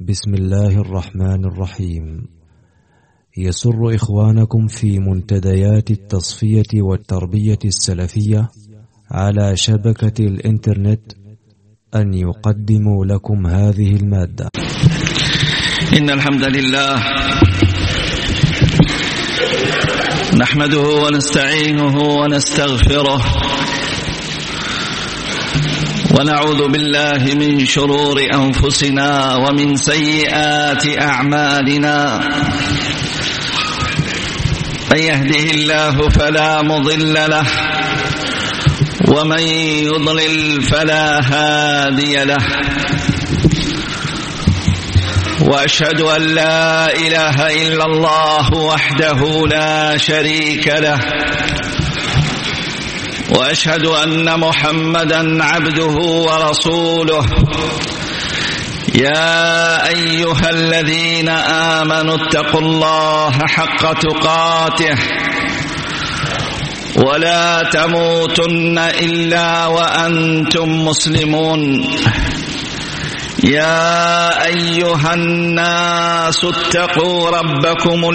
بسم الله الرحمن الرحيم. يسر إخوانكم في منتديات التصفية والتربية السلفية على شبكة الإنترنت أن يقدموا لكم هذه المادة. إن الحمد لله نحمده ونستعينه ونستغفره ونعوذ بالله من شرور أنفسنا ومن سيئات أعمالنا. من يهده الله فلا مضل له ومن يضلل فلا هادي له، وأشهد أن لا إله إلا الله وحده لا شريك له، وأشهد أن محمدا عبده ورسوله. يا أيها الذين آمنوا اتقوا الله حق تقاته ولا تموتن إلا وأنتم مسلمون. يا أيها الناس اتقوا ربكم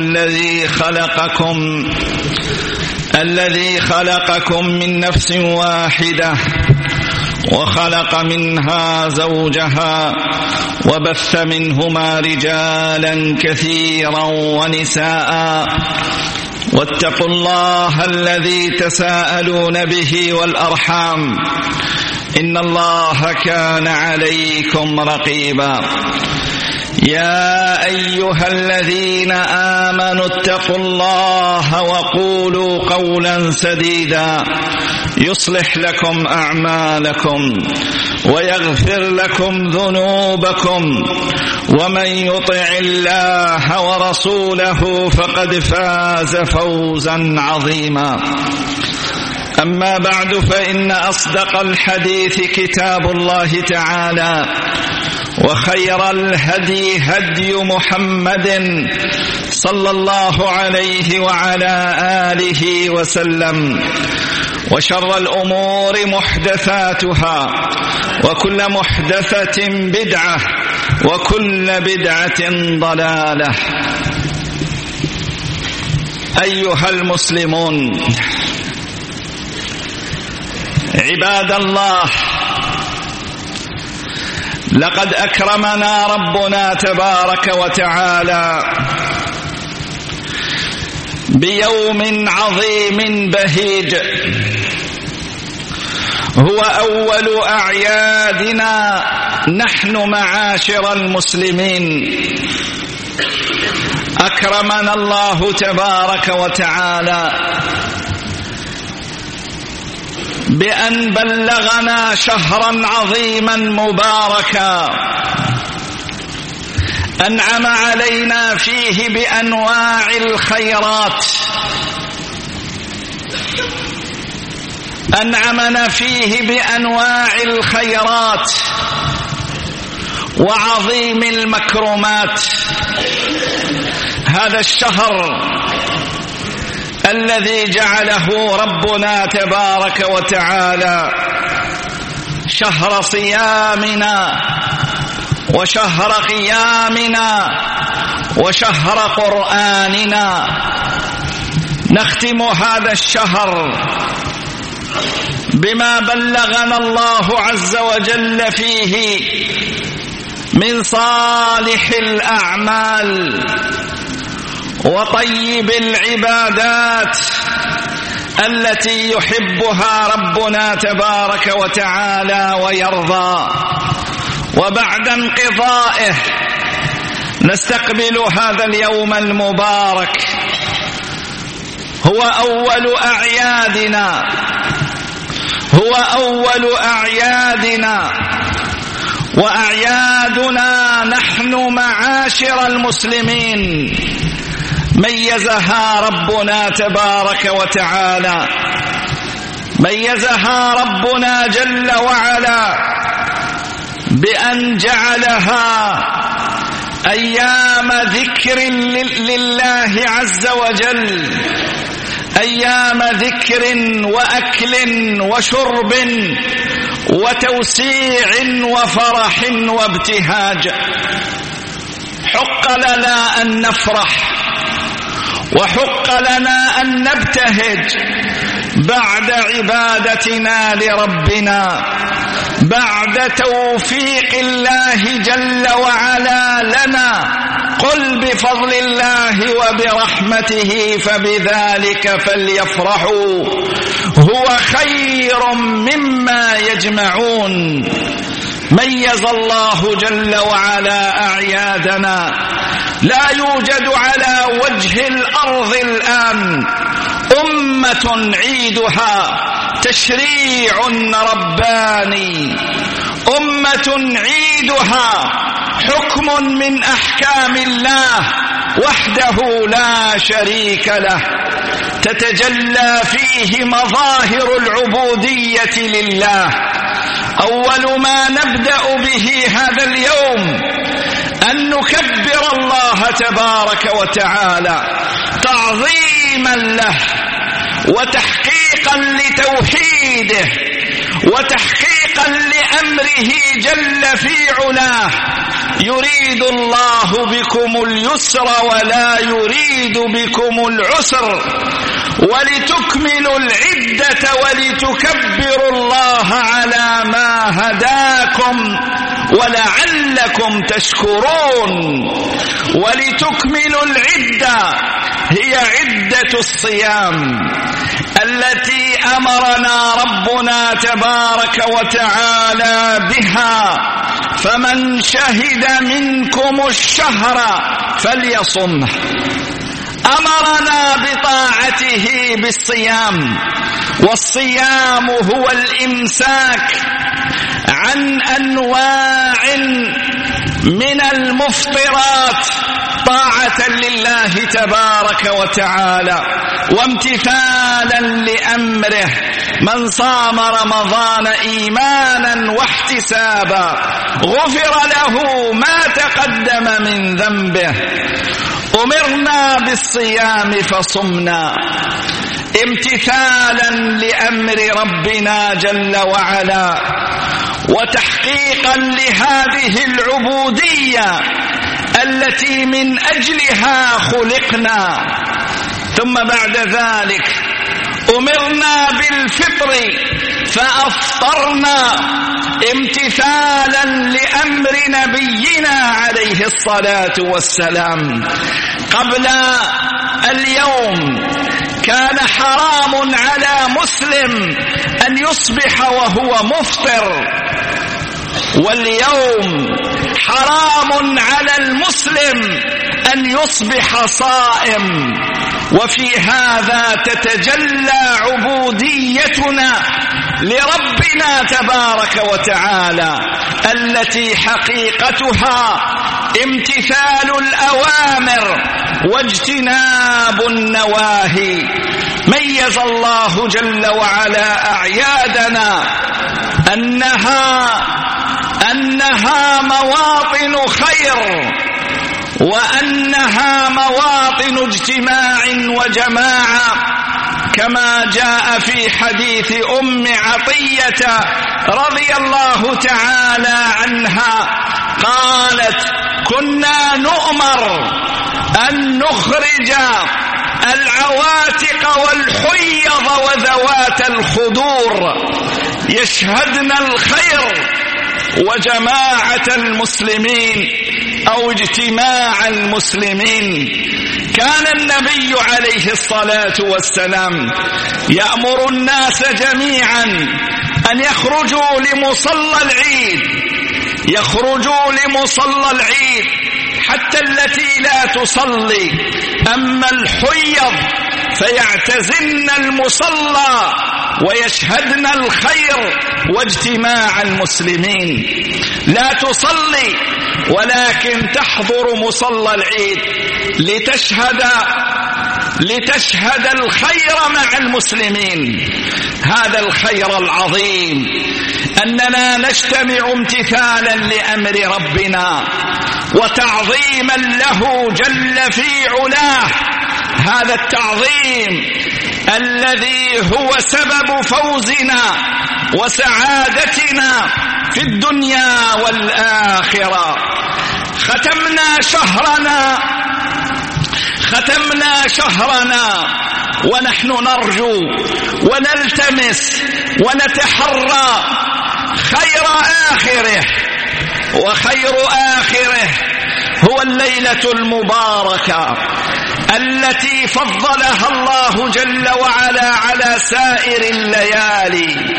الذي خلقكم من نفس واحدة وخلق منها زوجها وبث منهما رجالا كثيرا ونساء، واتقوا الله الذي تساءلون به والأرحام إن الله كان عليكم رقيبا. يا أيها الذين آمنوا اتقوا الله وقولوا قولا سديدا يصلح لكم أعمالكم ويغفر لكم ذنوبكم، ومن يطع الله ورسوله فقد فاز فوزا عظيما. أما بعد، فإن أصدق الحديث كتاب الله تعالى، وخير الهدي هدي محمد صلى الله عليه وعلى آله وسلم، وشر الأمور محدثاتها، وكل محدثة بدعة، وكل بدعة ضلالة. أيها المسلمون عباد الله، لقد أكرمنا ربنا تبارك وتعالى بيوم عظيم بهيج، هو أول أعيادنا نحن معاشر المسلمين. أكرمنا الله تبارك وتعالى بأن بلغنا شهرا عظيما مباركا أنعم علينا فيه بأنواع الخيرات، أنعمنا فيه بأنواع الخيرات وعظيم المكرمات. هذا الشهر الذي جعله ربنا تبارك وتعالى شهر صيامنا وشهر قيامنا وشهر قرآننا. نختم هذا الشهر بما بلغنا الله عز وجل فيه من صالح الأعمال وطيب العبادات التي يحبها ربنا تبارك وتعالى ويرضى. وبعد انقضائه نستقبل هذا اليوم المبارك، هو أول أعيادنا وأعيادنا نحن معاشر المسلمين ميزها ربنا تبارك وتعالى، ميزها ربنا جل وعلا بأن جعلها أيام ذكر لله عز وجل، أيام ذكر وأكل وشرب وتوسيع وفرح وابتهاج. لنا أن نفرح وحق لنا أن نبتهج بعد عبادتنا لربنا، بعد توفيق الله جل وعلا لنا. قل بفضل الله وبرحمته فبذلك فليفرحوا هو خير مما يجمعون. ميز الله جل وعلا أعيادنا. لا يوجد على وجه الأرض الآن أمة عيدها تشريع رباني، أمة عيدها حكم من أحكام الله وحده لا شريك له، تتجلى فيه مظاهر العبودية لله. أول ما نبدأ به هذا اليوم أن نكبر الله تبارك وتعالى تعظيما له وتحقيقا لتوحيده وتحقيقا لأمره جل في علاه. يريد الله بكم اليسر ولا يريد بكم العسر ولتكملوا العدة ولتكبروا الله على ما هداكم ولعلكم تشكرون. ولتكملوا العدة هي عدة الصيام التي أمرنا ربنا تبارك وتعالى بها. فمن شهد منكم الشهر فليصمه. أمرنا بطاعته بالصيام، والصيام هو الإمساك عن أنواع من المفطرات طاعة لله تبارك وتعالى وامتثالا لأمره. من صام رمضان إيمانا واحتسابا غفر له ما تقدم من ذنبه. أمرنا بالصيام فصمنا امتثالا لأمر ربنا جل وعلا وتحقيقا لهذه العبودية التي من أجلها خلقنا. ثم بعد ذلك أمرنا بالفطر فأفطرنا امتثالا لأمر نبينا عليه الصلاة والسلام. قبل اليوم كان حرام على مسلم أن يصبح وهو مفطر، واليوم حرام على المسلم أن يصبح صائم. وفي هذا تتجلى عبوديتنا لربنا تبارك وتعالى التي حقيقتها امتثال الأوامر واجتناب النواهي. ميز الله جل وعلا أعيادنا أنها مواطن خير وأنها مواطن اجتماع وجماعة، كما جاء في حديث أم عطية رضي الله تعالى عنها قالت: كنا نؤمر أن نخرج العواتق والحيض وذوات الخدور يشهدن الخير وجماعة المسلمين أو اجتماع المسلمين. كان النبي عليه الصلاة والسلام يأمر الناس جميعا أن يخرجوا لمصلى العيد حتى التي لا تصلي. أما الحيض فيعتزلن المصلى ويشهدن الخير واجتماع المسلمين، لا تصلي ولكن تحضر مصلى العيد لتشهد الخير مع المسلمين. هذا الخير العظيم أننا نجتمع امتثالا لأمر ربنا وتعظيما له جل في علاه. هذا التعظيم الذي هو سبب فوزنا وسعادتنا في الدنيا والآخرة. ختمنا شهرنا ونحن نرجو ونلتمس ونتحرى خير آخره، وخير آخره هو الليلة المباركة التي فضلها الله جل وعلا على سائر الليالي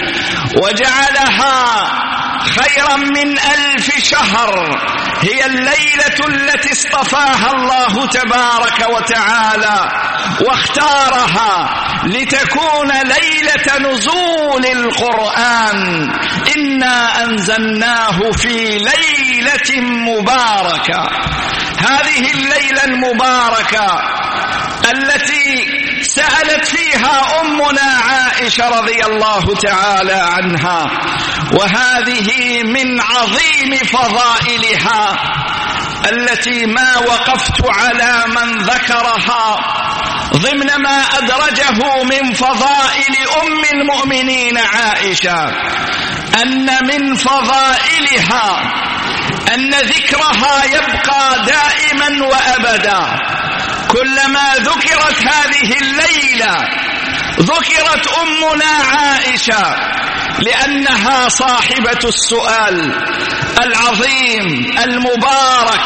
وجعلها خيرا من 1000 شهر. هي الليلة التي اصطفاها الله تبارك وتعالى واختارها لتكون ليلة نزول القرآن. إنا أنزلناه في ليلة مباركة. هذه الليلة المباركة التي سألت فيها أمنا عائشة رضي الله تعالى عنها، وهذه من عظيم فضائلها التي ما وقفت على من ذكرها ضمن ما أدرجه من فضائل أم المؤمنين عائشة، أن من فضائلها أن ذكرها يبقى دائما وأبدا. كلما ذكرت هذه الليلة ذكرت أمنا عائشة، لأنها صاحبة السؤال العظيم المبارك: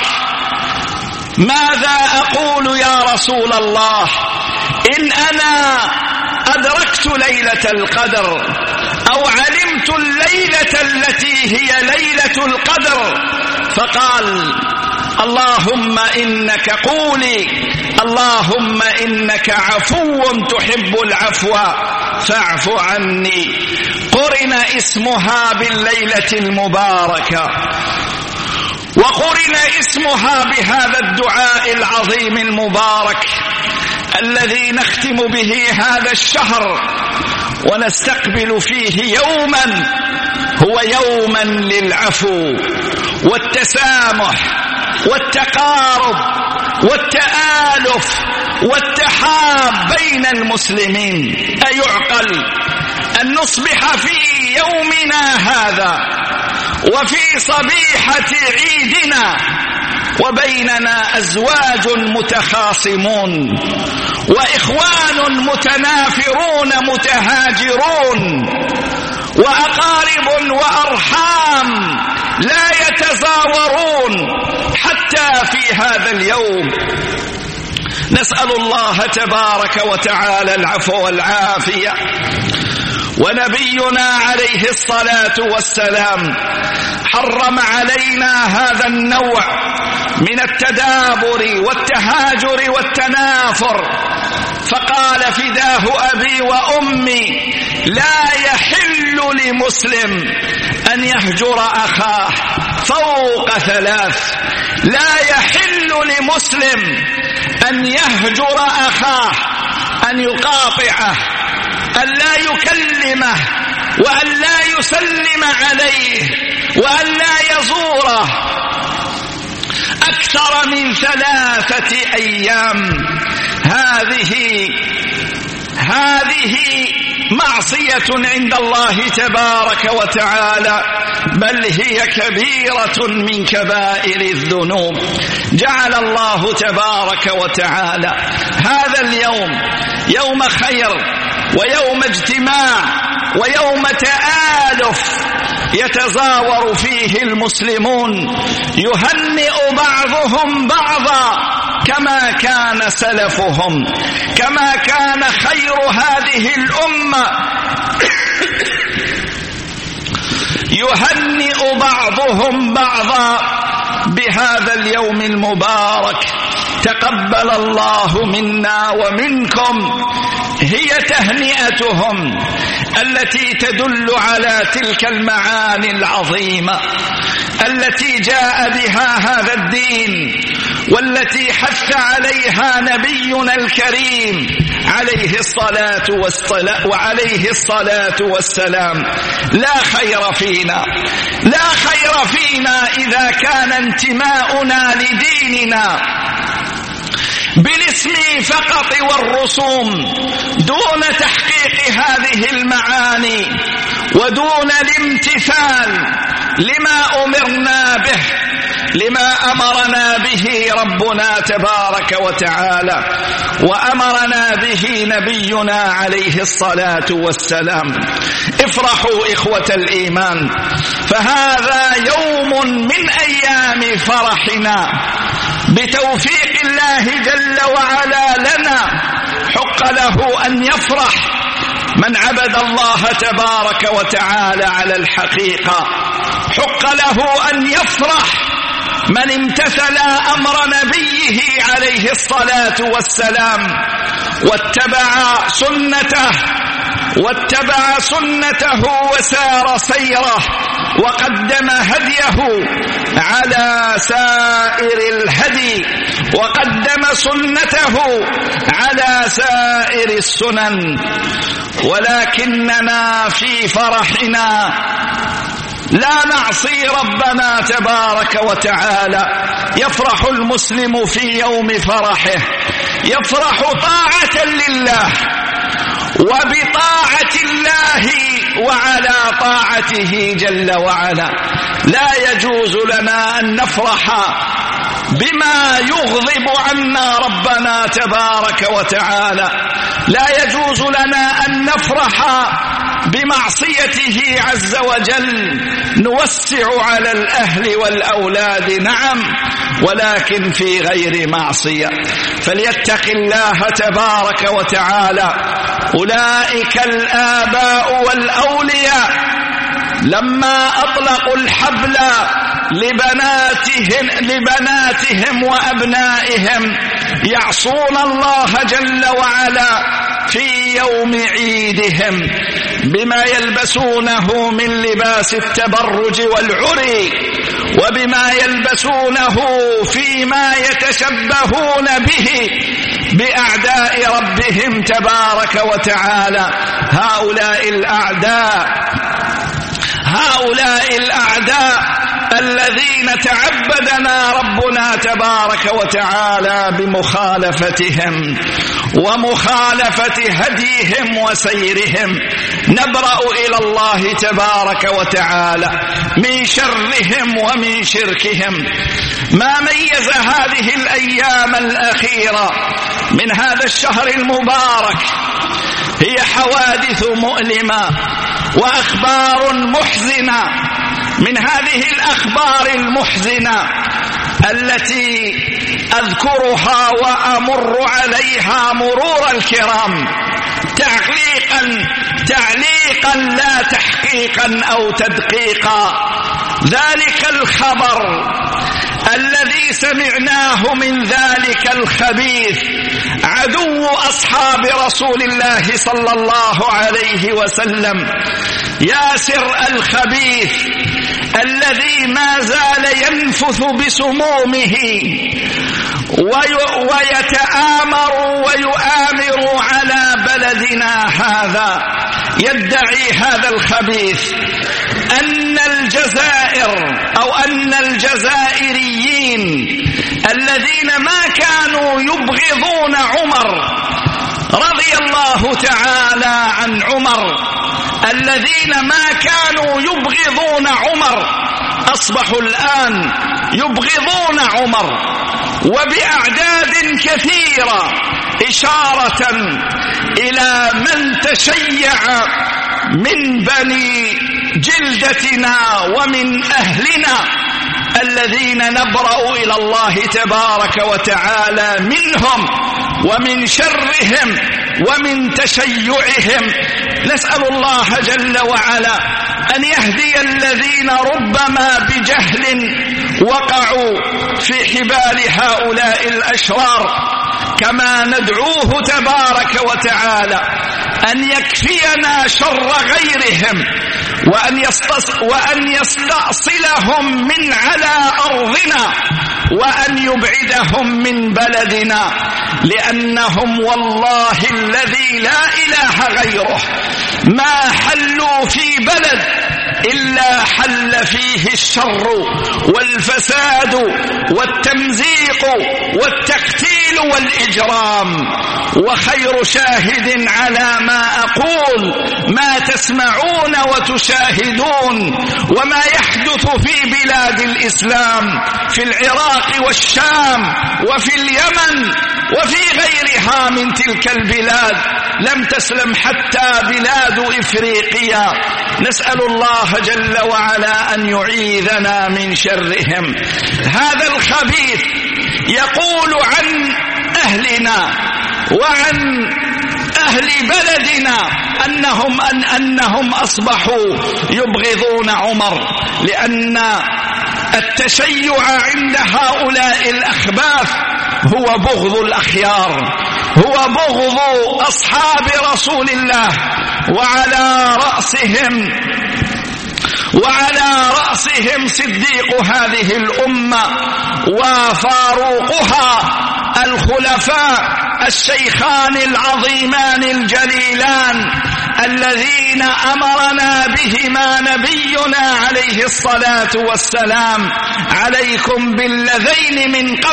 ماذا أقول يا رسول الله إن أنا أدركت ليلة القدر أو علمت الليلة التي هي ليلة القدر؟ فقال: اللهم إنك قولي اللهم إنك عفو تحب العفو فاعف عني. قرن اسمها بالليلة المباركة، وقرن اسمها بهذا الدعاء العظيم المبارك الذي نختم به هذا الشهر ونستقبل فيه يوما هو يوما للعفو والتسامح والتقارب والتآلف والتحاب بين المسلمين. أيعقل أن نصبح في يومنا هذا وفي صبيحة عيدنا وبيننا أزواج متخاصمون وإخوان متنافرون متهاجرون وأقارب وأرحام لا يتزاورون حتى في هذا اليوم. نسأل الله تبارك وتعالى العفو والعافية. ونبينا عليه الصلاة والسلام حرم علينا هذا النوع من التدابر والتهاجر والتنافر، فقال: فداه أبي وأمي لا يحل لمسلم أن يهجر أخاه فوق 3. لا يحل لمسلم أن يهجر أخاه، أن يقاطعه، أن لا يكلمه، وأن لا يسلم عليه، وأن لا يزوره أكثر من 3 أيام. هذه معصية عند الله تبارك وتعالى، بل هي كبيرة من كبائر الذنوب. جعل الله تبارك وتعالى هذا اليوم يوم خير ويوم اجتماع ويوم تآلف يتزاور فيه المسلمون، يهنئ بعضهم بعضا كما كان سلفهم، كما كان خير هذه الأمة يهنئ بعضهم بعضا بهذا اليوم المبارك. تقبل الله منا ومنكم. هي تهنئتهم التي تدل على تلك المعاني العظيمة التي جاء بها هذا الدين، والتي حث عليها نبينا الكريم عليه الصلاة والسلام. لا خير فينا إذا كان انتماؤنا لديننا بالاسم فقط والرسوم دون تحقيق هذه المعاني ودون الامتثال لما أمرنا به لما أمرنا به ربنا تبارك وتعالى وأمرنا به نبينا عليه الصلاة والسلام. افرحوا إخوة الإيمان، فهذا يوم من أيام فرحنا بتوفيق الله جل وعلا لنا. حق له أن يفرح من عبد الله تبارك وتعالى على الحقيقة، حق له أن يفرح من امتثل أمر نبيه عليه الصلاة والسلام واتبع سنته وسار سيره وقدم هديه على سائر الهدي، وقدم سنته على سائر السنن. ولكننا في فرحنا لا نعصي ربنا تبارك وتعالى. يفرح المسلم في يوم فرحه، يفرح طاعة لله وبطاعة الله وعلى طاعته جل وعلا. لا يجوز لنا أن نفرح بما يغضب عنا ربنا تبارك وتعالى، لا يجوز لنا أن نفرح بمعصيته عز وجل. نوسع على الأهل والأولاد نعم، ولكن في غير معصية. فليتق الله تبارك وتعالى أولئك الآباء والأولياء لما أطلقوا الحبل لبناتهم وأبنائهم يعصون الله جل وعلا في يوم عيدهم بما يلبسونه من لباس التبرج والعري، وبما يلبسونه فيما يتشبهون به بأعداء ربهم تبارك وتعالى. هؤلاء الأعداء الذين تعبدنا ربنا تبارك وتعالى بمخالفتهم ومخالفة هديهم وسيرهم، نبرأ إلى الله تبارك وتعالى من شرهم ومن شركهم. ما ميز هذه الأيام الأخيرة من هذا الشهر المبارك هي حوادث مؤلمة وأخبار محزنة. من هذه الأخبار المحزنة التي أذكرها وأمر عليها مرور الكرام تعليقا لا تحقيقا أو تدقيقا. ذلك الخبر الذي سمعناه من ذلك الخبيث عدو أصحاب رسول الله صلى الله عليه وسلم، ياسر الخبيث الذي ما زال ينفث بسمومه ويتآمر ويؤامر على بلدنا هذا. يدعي هذا الخبيث أن الجزائريين الذين ما كانوا يبغضون عمر رضي الله تعالى عن عمر، الذين ما كانوا يبغضون عمر أصبحوا الآن يبغضون عمر وبأعداد كثيرة، إشارة إلى من تشيع من بني جلدتنا ومن أهلنا الذين نبرأ إلى الله تبارك وتعالى منهم ومن شرهم ومن تشيعهم. نسأل الله جل وعلا أن يهدي الذين ربما بجهل وقعوا في حبال هؤلاء الأشرار، كما ندعوه تبارك وتعالى أن يكفينا شر غيرهم وأن يستأصلهم من على أرضنا وأن يبعدهم من بلدنا، لأنهم والله الذي لا إله غيره ما حلوا في بلد إلا حل فيه الشر والفساد والتمزيق والتقتيل والإجرام. وخير شاهد على ما أقول ما تسمعون وتشاهدون وما يحدث في بلاد الإسلام في العراق والشام وفي اليمن وفي غيرها من تلك البلاد. لم تسلم حتى بلاد إفريقيا. نسأل الله جل وعلا أن يعيذنا من شرهم. هذا الخبيث يقول عن أهلنا وعن أهل بلدنا أنهم أصبحوا يبغضون عمر، لأن التشيع عند هؤلاء الأخباث هو بغض الأخيار، هو بغض أصحاب رسول الله، وعلى رأسهم صديق هذه الأمة وفاروقها الخلفاء الشيخان العظيمان الجليلان الذين أمرنا بهما نبينا عليه الصلاة والسلام: عليكم بالذين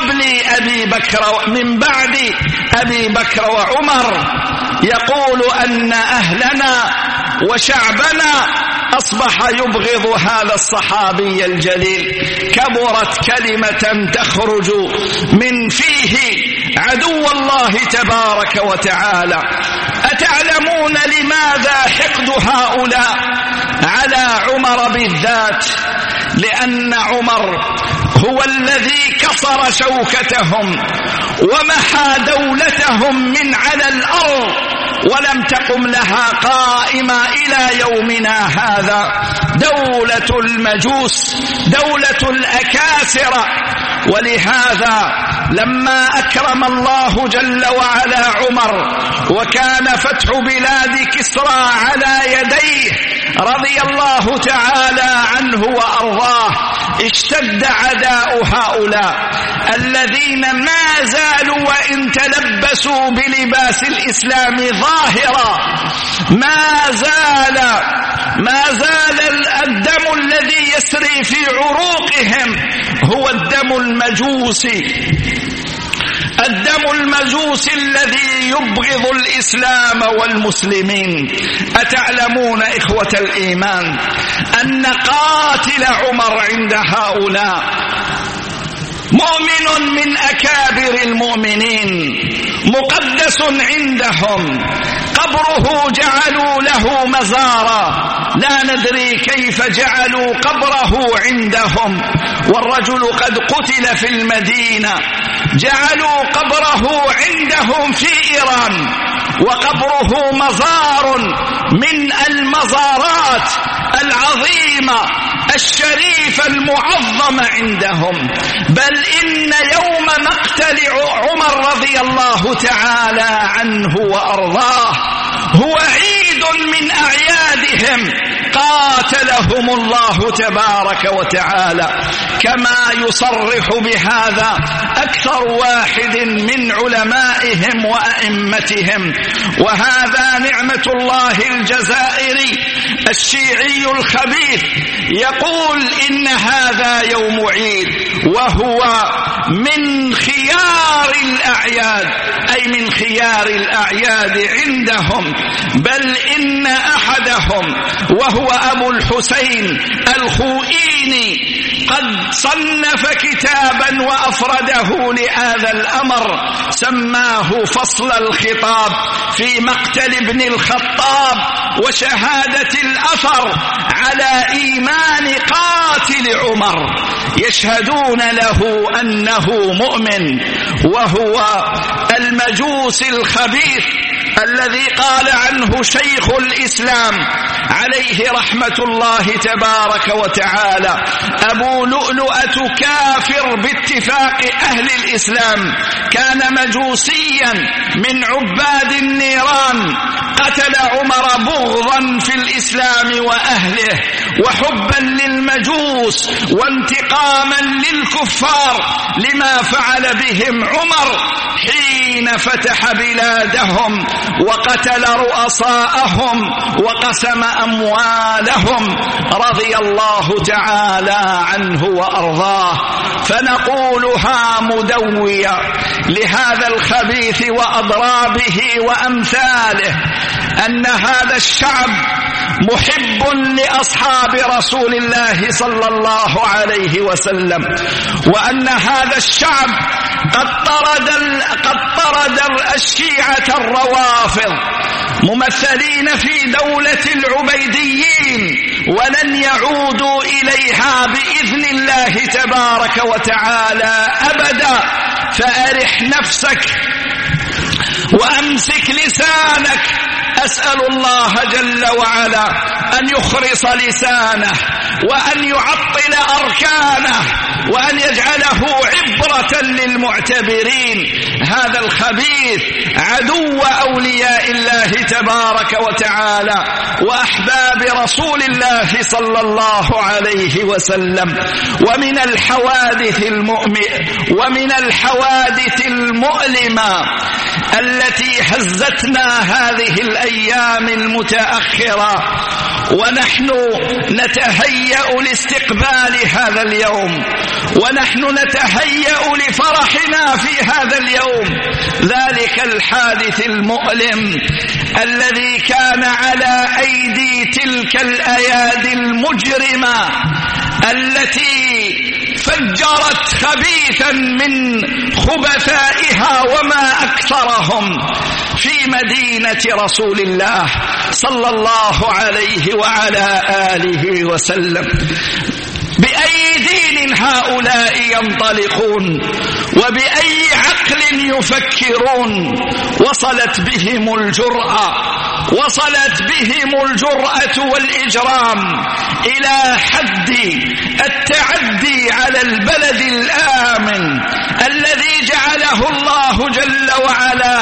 من بعد أبي بكر وعمر. يقول أن أهلنا وشعبنا أصبح يبغض هذا الصحابي الجليل. كبرت كلمة تخرج من فيه عدو الله تبارك وتعالى. أتعلمون لماذا حقد هؤلاء على عمر بالذات؟ لأن عمر هو الذي كسر شوكتهم ومحى دولتهم من على الأرض، ولم تقم لها قائمة إلى يومنا هذا. دولة المجوس، دولة الأكاسرة. ولهذا لما أكرم الله جل وعلا عمر وكان فتح بلاد كسرى على يديه رضي الله تعالى عنه وأرضاه، اشتد عداء هؤلاء الذين ما زالوا وإن تلبسوا بلباس الإسلام ظاهرا، ما زال الدم الذي يسري في عروقهم هو الدم المجوسي، الدم المجوسي الذي يبغض الإسلام والمسلمين. أتعلمون إخوة الإيمان أن قاتل عمر عند هؤلاء مؤمن من أكابر المؤمنين، مقدس عندهم، قبره جعلوا له مزارا، لا ندري كيف جعلوا قبره عندهم، والرجل قد قتل في المدينة، جعلوا قبره عندهم في إيران، وقبره مزار من المزارات العظيمة الشريفة المعظمة عندهم. بل إن يوم مقتل عمر رضي الله تعالى عنه وأرضاه هو عيد من أعيادهم، قاتلهم الله تبارك وتعالى، كما يصرح بهذا أكثر واحد من علمائهم وأئمتهم. وهذا نعمة الله الجزائري الشيعي الخبيث يقول إن هذا يوم عيد، وهو من خيار الأعياد، أي من خيار الأعياد عندهم. بل إن أحدهم وهو أبو الحسين الخوئيني قد صنف كتابا وأفرده لهذا الأمر، سماه فصل الخطاب في مقتل ابن الخطاب وشهادة الأثر على إيمان قاتل عمر، يشهدون له أنه مؤمن، وهو المجوس الخبيث الذي قال عنه شيخ الإسلام عليه رحمة الله تبارك وتعالى: أبو لؤلؤة كافر باتفاق أهل الإسلام، كان مجوسيا من عباد النيران، قتل عمر بغضا في الإسلام وأهله وحبا للمجوس وانتقاما للكفار لما فعل بهم عمر حين فتح بلادهم وقتل رؤساءهم وقسم أموالهم رضي الله تعالى عنه وأرضاه. فنقولها مدوية لهذا الخبيث وأضرابه وأمثاله، أن هذا الشعب محب لأصحاب رسول الله صلى الله عليه وسلم، وأن هذا الشعب قد طرد الشيعة الروافض ممثلين في دولة العبيديين، ولن يعودوا إليها بإذن الله تبارك وتعالى أبدا. فأرح نفسك وأمسك لسانك. أسأل الله جل وعلا أن يخرص لسانه وأن يعطل أركانه وأن يجعله عبرة للمعتبرين. هذا الخبيث عدو أولياء الله تبارك وتعالى وأحباب رسول الله صلى الله عليه وسلم. ومن الحوادث المؤلمة التي هزتنا هذه الأيام المتأخرة ونحن نتهيأ لاستقبال هذا اليوم، ونحن نتهيأ لفرحنا في هذا اليوم، ذلك الحادث المؤلم الذي كان على أيدي تلك الأيادي المجرمة التي فجرت خبيثا من خبثائها وما أكثرهم في مدينة رسول الله صلى الله عليه وعلى آله وسلم. بأي دين هؤلاء ينطلقون وبأي عقل يفكرون؟ وصلت بهم الجرأة والإجرام إلى حد التعدي على البلد الآمن الذي جعله الله جل وعلا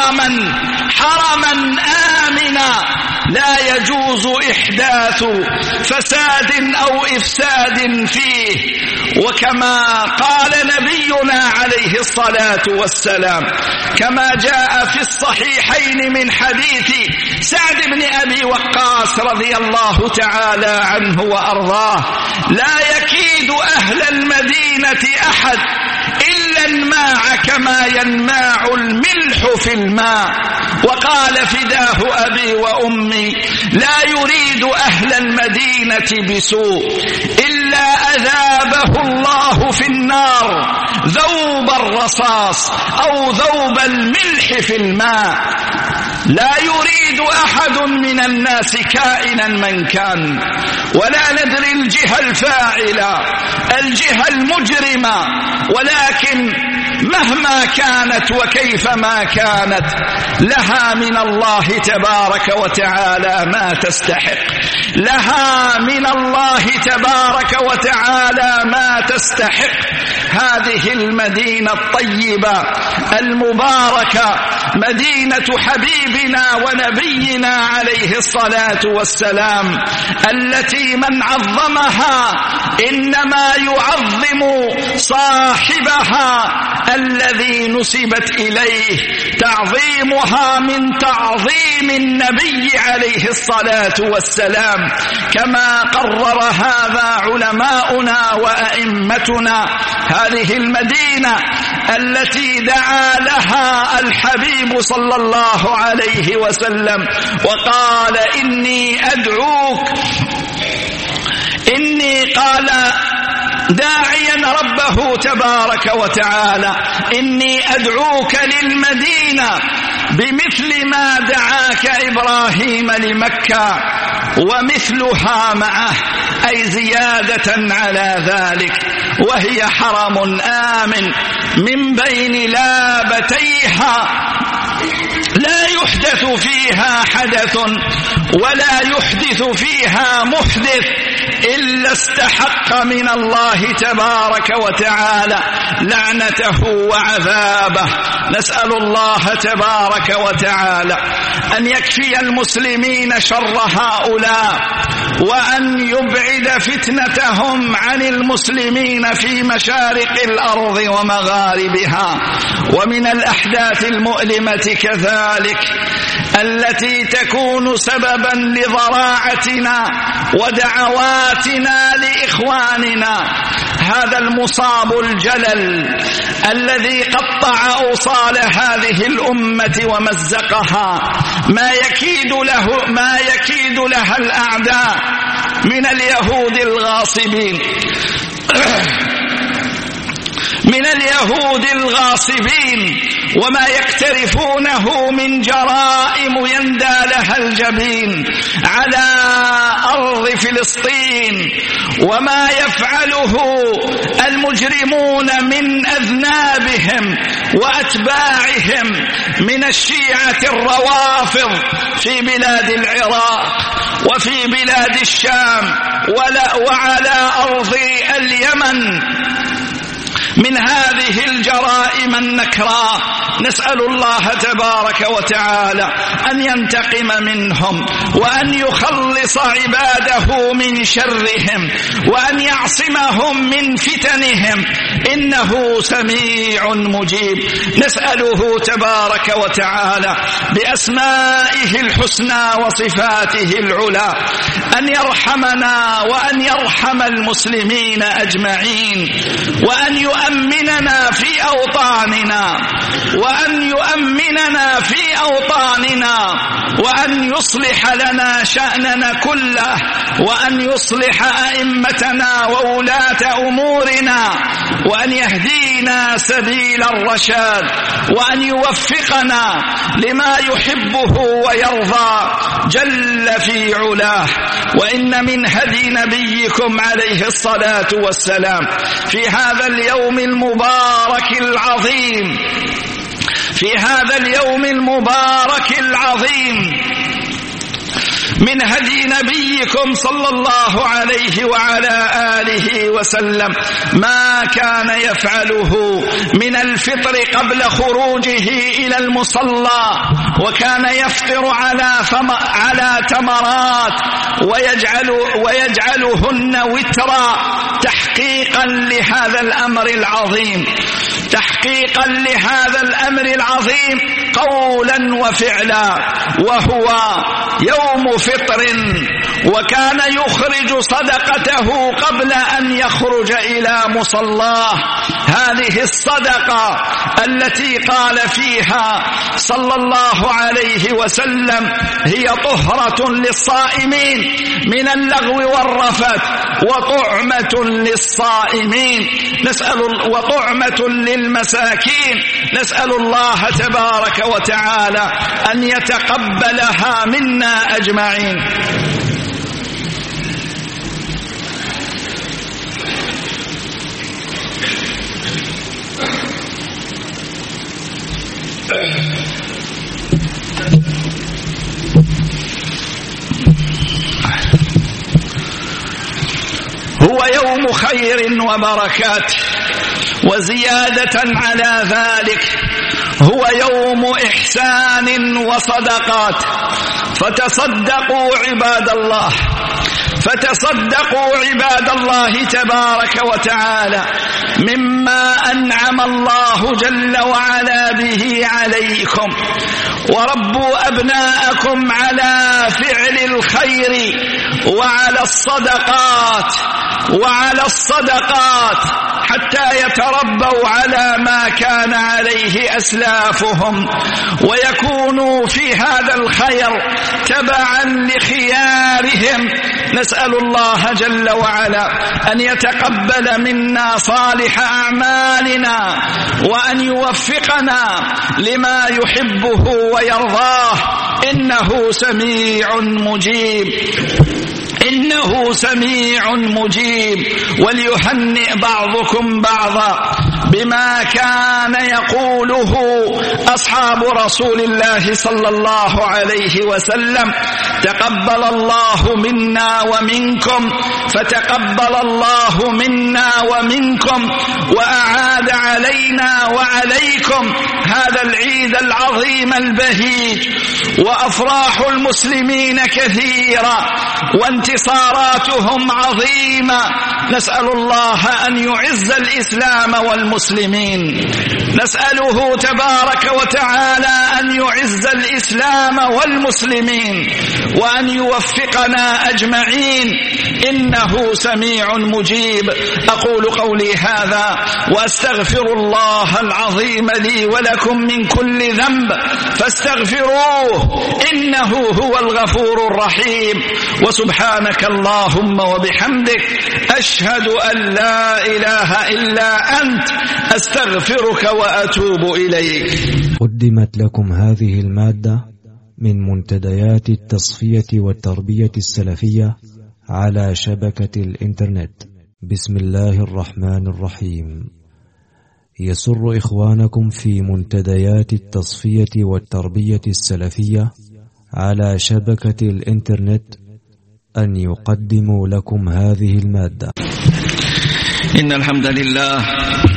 حرما آمنا لا يجوز إحداث فساد أو إفساد فيه. وكما قال نبينا عليه الصلاة والسلام كما جاء في الصحيحين من حديث سعد بن أبي وقاص رضي الله تعالى عنه وأرضاه: لا يكيد أهل المدينة أحد إلا انماع كما ينماع الملح في الماء. وقال فداه أبي وأمي: لا يريد أهل المدينة بسوء إلا أذابه الله في النار ذوب الرصاص أو ذوب الملح في الماء. لا يريد أحد من الناس كائنا من كان، ولا ندري الجهة الفاعلة الجهة المجرمة، ولكن مهما كانت وكيفما كانت لها من الله تبارك وتعالى ما تستحق، لها من الله تبارك وتعالى ما تستحق. هذه المدينة الطيبة المباركة مدينة حبيبنا ونبينا عليه الصلاة والسلام، التي من عظمها إنما يعظم صاحبها الذي نسبت إليه. تعظيمها من تعظيم النبي عليه الصلاة والسلام، كما قرر هذا علماؤنا وأئمتنا. هذه المدينة التي دعا لها الحبيب صلى الله عليه وسلم وقال: قال داعيا ربه تبارك وتعالى: إني أدعوك للمدينة بمثل ما دعاك إبراهيم لمكة ومثلها معه، أي زيادة على ذلك، وهي حرم آمن من بين لابتيها لا يحدث فيها حدث ولا يحدث فيها محدث إلا استحق من الله تبارك وتعالى لعنته وعذابه. نسأل الله تبارك وتعالى أن يكفي المسلمين شر هؤلاء، وأن يبعد فتنتهم عن المسلمين في مشارق الأرض ومغاربها. ومن الأحداث المؤلمة كذلك التي تكون سببا لضراعتنا ودعواتنا لإخواننا هذا المصاب الجلل الذي قطع أوصال هذه الأمة ومزقها، ما يكيد لها الأعداء من اليهود الغاصبين وما يقترفونه من جرائم يندى لها الجبين على أرض فلسطين، وما يفعله المجرمون من أذنابهم وأتباعهم من الشيعة الروافض في بلاد العراق وفي بلاد الشام وعلى أرض اليمن من هذه الجرائم النكراء. نسأل الله تبارك وتعالى أن ينتقم منهم وأن يخلص عباده من شرهم وأن يعصمهم من فتنهم، إنه سميع مجيب. نسأله تبارك وتعالى بأسمائه الحسنى وصفاته العلى أن يرحمنا وأن يرحم المسلمين أجمعين، وأن يؤمننا في أوطاننا وأن يصلح لنا شأننا كله، وأن يصلح أئمتنا وولاة أمورنا، وأن يهدينا سبيل الرشاد، وأن يوفقنا لما يحبه ويرضى جل في علاه. وإن من هدي نبيكم عليه الصلاة والسلام في هذا اليوم المبارك العظيم من هدي نبيكم صلى الله عليه وعلى آله وسلم ما كان يفعله من الفطر قبل خروجه إلى المصلى، وكان يفطر على تمرات ويجعلهن وترا تحقيقا لهذا الأمر العظيم قولا وفعلا، وهو يوم فطر. وكان يخرج صدقته قبل أن يخرج إلى مصلاه. هذه الصدقة التي قال فيها صلى الله عليه وسلم هي طهرة للصائمين من اللغو والرفث وطعمة للصائمين وطعمة للمساكين. نسأل الله تبارك وتعالى أن يتقبلها منا أجمعين. هو يوم خير وبركات، وزيادة على ذلك هو يوم إحسان وصدقات. فتصدقوا عباد الله تبارك وتعالى مما أنعم الله جل وعلا به عليكم، وربوا أبناءكم على فعل الخير وعلى الصدقات حتى يتربوا على ما كان عليه أسلافهم، ويكونوا في هذا الخير تبعا لخيارهم. نسأل الله جل وعلا أن يتقبل منا صالح أعمالنا، وأن يوفقنا لما يحبه ويرضاه، إنه سميع مجيب. وليهنئ بعضكم بعضا بما كان يقوله أصحاب رسول الله صلى الله عليه وسلم: تقبل الله منا ومنكم، فتقبل الله منا ومنكم وأعاد علينا وعليكم هذا العيد العظيم البهيج. وأفراح المسلمين كثيرة وانتصاراتهم عظيمة. نسأل الله أن يعز الإسلام والمسلمين، نسأله تبارك وتعالى أن يعز الإسلام والمسلمين وأن يوفقنا أجمعين، إنه سميع مجيب. أقول قولي هذا وأستغفر الله العظيم لي ولكم من كل ذنب فاستغفروه إنه هو الغفور الرحيم. وسبحانك اللهم وبحمدك أشهد أن لا إله إلا أنت أستغفرك وأتوب إليك. قدمت لكم هذه المادة من منتديات التصفية والتربية السلفية على شبكة الإنترنت. بسم الله الرحمن الرحيم. يسر إخوانكم في منتديات التصفية والتربية السلفية على شبكة الإنترنت أن يقدموا لكم هذه المادة. إن الحمد لله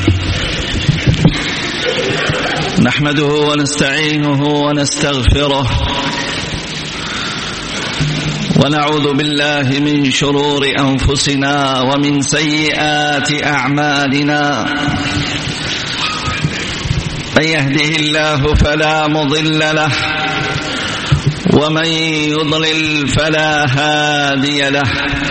نحمده ونستعينه ونستغفره ونعوذ بالله من شرور أنفسنا ومن سيئات أعمالنا. من يهده الله فلا مضل له ومن يضلل فلا هادي له.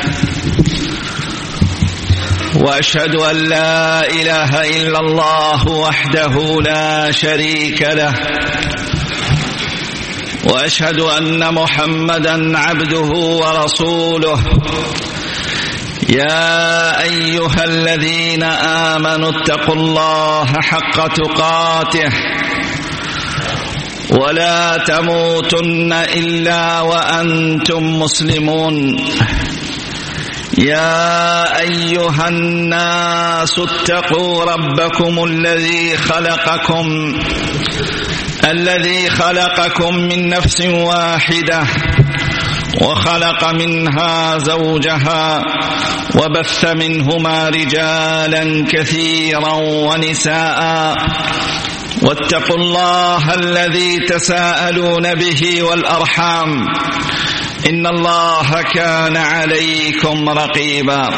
وأشهد أن لا إله إلا الله وحده لا شريك له، وأشهد أن محمدا عبده ورسوله. يا أيها الذين آمنوا اتقوا الله حق تقاته ولا تموتن إلا وأنتم مسلمون. يا أيها الناس اتقوا ربكم الذي خلقكم من نفس واحدة وخلق منها زوجها وبث منهما رجالا كثيرا ونساء. واتقوا الله الذي تساءلون به والأرحام إن الله كان عليكم رقيبا.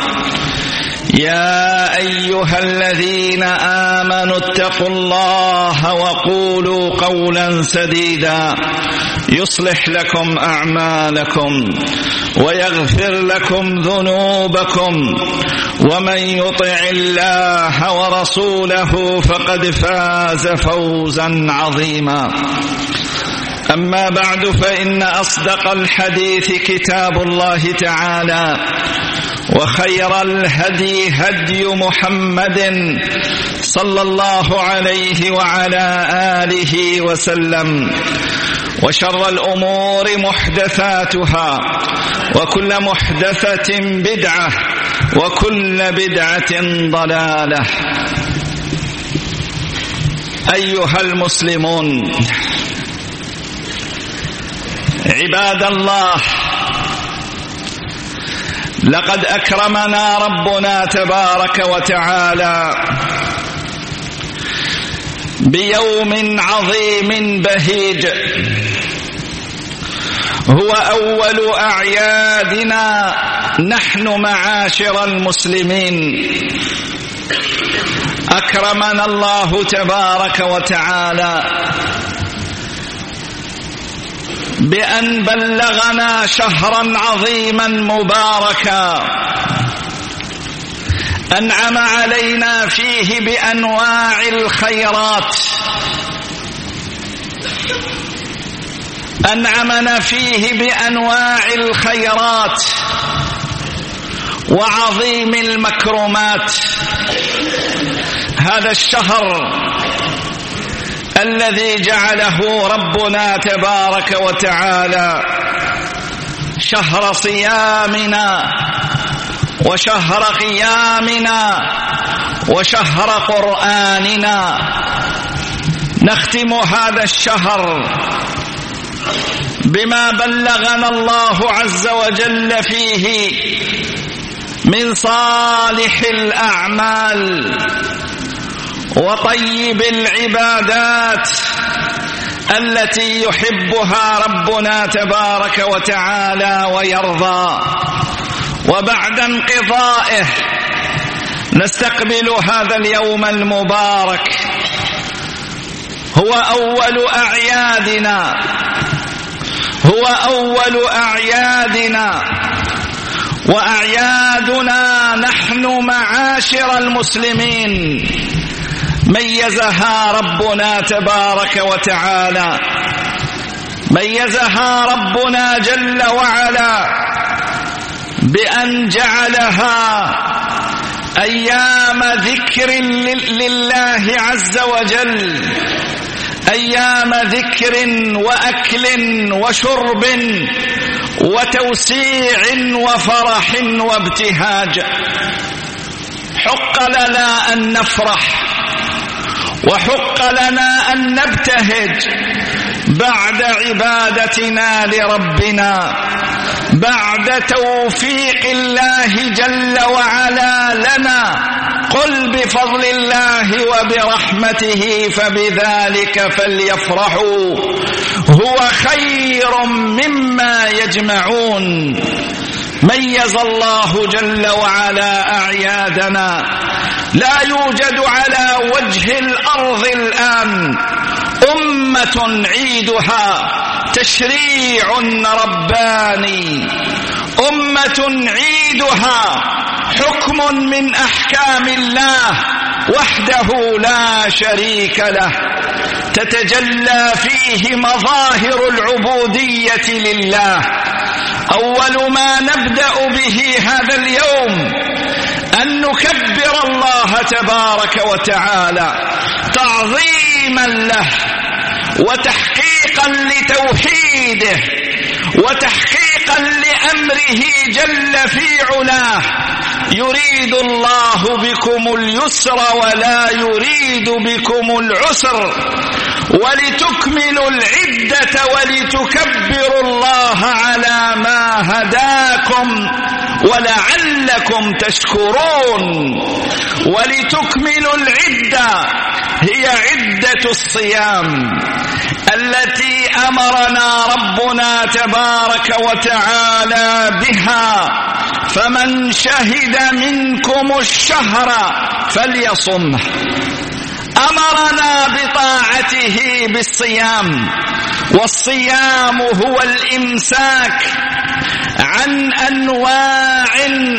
يا أيها الذين آمنوا اتقوا الله وقولوا قولا سديدا يصلح لكم أعمالكم ويغفر لكم ذنوبكم، ومن يطع الله ورسوله فقد فاز فوزا عظيما. أما بعد، فإن أصدق الحديث كتاب الله تعالى، وخير الهدي هدي محمد صلى الله عليه وعلى آله وسلم، وشر الأمور محدثاتها، وكل محدثة بدعة، وكل بدعة ضلالة. أيها المسلمون، عباد الله، لقد أكرمنا ربنا تبارك وتعالى بيوم عظيم بهيج، هو أول أعيادنا نحن معاشر المسلمين. أكرمنا الله تبارك وتعالى بأن بلغنا شهرا عظيما مباركا أنعم علينا فيه بأنواع الخيرات، أنعمنا فيه بأنواع الخيرات وعظيم المكرمات. هذا الشهر الذي جعله ربنا تبارك وتعالى شهر صيامنا وشهر قيامنا وشهر قرآننا. نختم هذا الشهر بما بلغنا الله عز وجل فيه من صالح الأعمال وطيب العبادات التي يحبها ربنا تبارك وتعالى ويرضى. وبعد انقضائه نستقبل هذا اليوم المبارك، هو أول أعيادنا وأعيادنا نحن معاشر المسلمين ميزها ربنا تبارك وتعالى، ميزها ربنا جل وعلا بأن جعلها أيام ذكر لله عز وجل، أيام ذكر وأكل وشرب وتوسيع وفرح وابتهاج. حق لنا أن نفرح وحق لنا أن نبتهج بعد عبادتنا لربنا، بعد توفيق الله جل وعلا لنا. قل بفضل الله وبرحمته فبذلك فليفرحوا هو خير مما يجمعون. ميز الله جل وعلا أعيادنا. لا يوجد على وجه الأرض الآن أمة عيدها تشريع رباني، أمة عيدها حكم من أحكام الله وحده لا شريك له، تتجلى فيه مظاهر العبودية لله. أول ما نبدأ به هذا اليوم أن نكبر الله تبارك وتعالى تعظيما له وتحقيقا لتوحيده وتحقيقا لأمره جل في علاه. يريد الله بكم اليسر ولا يريد بكم العسر ولتكملوا العدة ولتكبروا الله على ما هداكم ولعلكم تشكرون. ولتكملوا العدة هي عدة الصيام التي أمرنا ربنا تبارك وتعالى بها. فمن شهد منكم الشهر فليصمه. أمرنا بطاعته بالصيام، والصيام هو الإمساك عن أنواع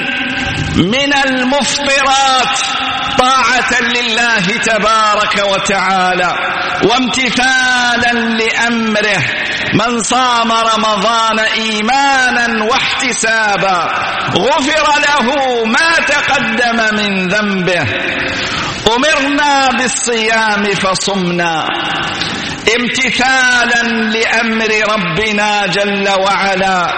من المفطرات طاعة لله تبارك وتعالى وامتثالا لأمره. من صام رمضان إيمانا واحتسابا غفر له ما تقدم من ذنبه. أمرنا بالصيام فصمنا امتثالا لأمر ربنا جل وعلا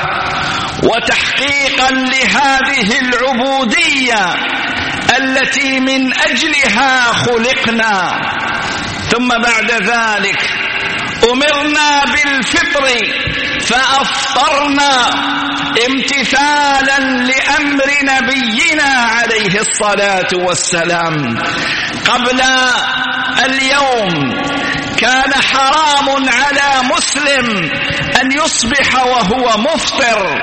وتحقيقا لهذه العبودية التي من أجلها خلقنا. ثم بعد ذلك أمرنا بالفطر فأفطرنا امتثالا لأمر نبينا عليه الصلاة والسلام. قبل اليوم كان حرام على مسلم أن يصبح وهو مفطر،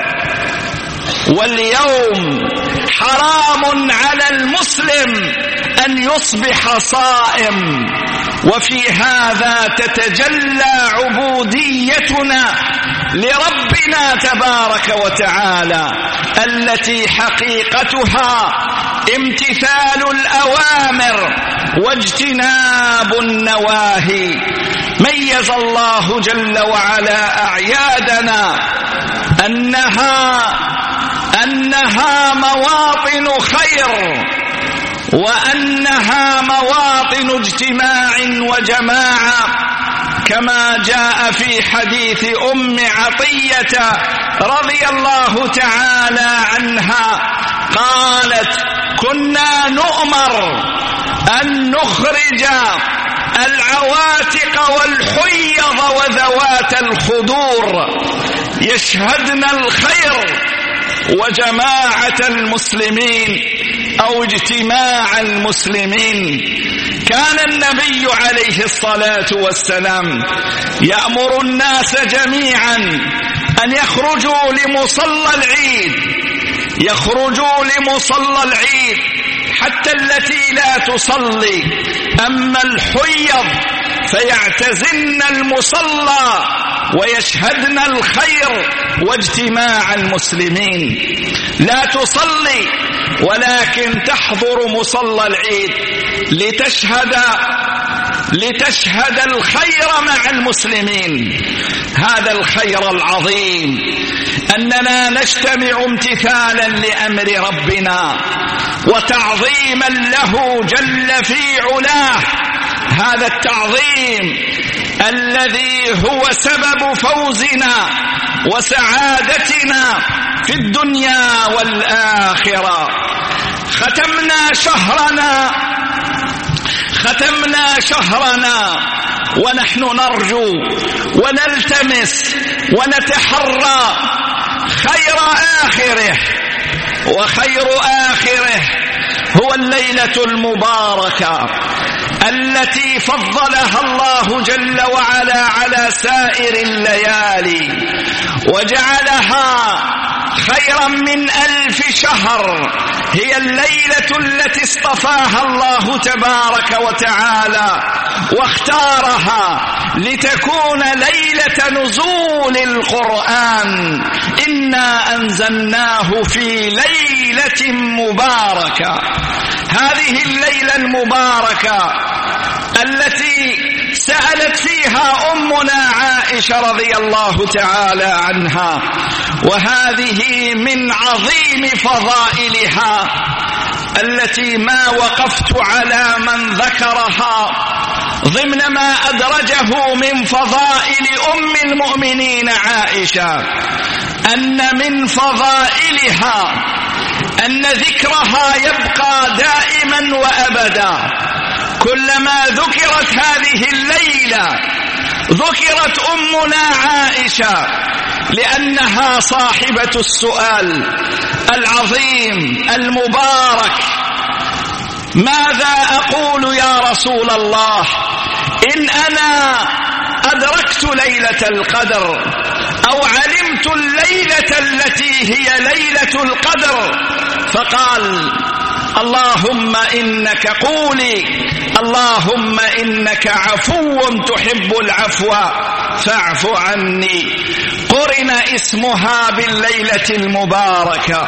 واليوم حرام على المسلم أن يصبح صائم. وفي هذا تتجلى عبوديتنا لربنا تبارك وتعالى التي حقيقتها امتثال الأوامر واجتناب النواهي. ميز الله جل وعلا أعيادنا أنها مواطن خير وأنها مواطن اجتماع وجماعة. كما جاء في حديث أم عطية رضي الله تعالى عنها قالت: كنا نؤمر أن نخرج العواتق والحيض وذوات الخدور يشهدن الخير وجماعة المسلمين أو اجتماع المسلمين. كان النبي عليه الصلاة والسلام يأمر الناس جميعا أن يخرجوا لمصلى العيد حتى التي لا تصلي. أما الحيض فيعتزلن المصلى ويشهدن الخير واجتماع المسلمين، لا تصلي ولكن تحضر مصلى العيد لتشهد الخير مع المسلمين. هذا الخير العظيم أننا نجتمع امتثالا لأمر ربنا وتعظيما له جل في علاه، هذا التعظيم الذي هو سبب فوزنا وسعادتنا في الدنيا والآخرة. ختمنا شهرنا ونحن نرجو ونلتمس ونتحرى خير آخره، وخير آخره هو الليلة المباركة التي فضلها الله جل وعلا على سائر الليالي وجعلها خيرا من 1000 شهر. هي الليلة التي اصطفاها الله تبارك وتعالى واختارها لتكون ليلة نزول القرآن. إنا أنزلناه في ليلة مباركة. هذه الليلة المباركة التي سألت فيها أمنا عائشة رضي الله تعالى عنها، وهذه من عظيم فضائلها التي ما وقفت على من ذكرها ضمن ما أدرجه من فضائل أم المؤمنين عائشة، أن من فضائلها أن ذكرها يبقى دائما وأبدا. كلما ذكرت هذه الليلة ذكرت أمنا عائشة، لأنها صاحبة السؤال العظيم المبارك: ماذا أقول يا رسول الله إن أنا أدركت ليلة القدر أو علمت الليلة التي هي ليلة القدر؟ فقال: اللهم إنك قولي اللهم إنك عفو تحب العفو فاعف عني. قرن اسمها بالليلة المباركة،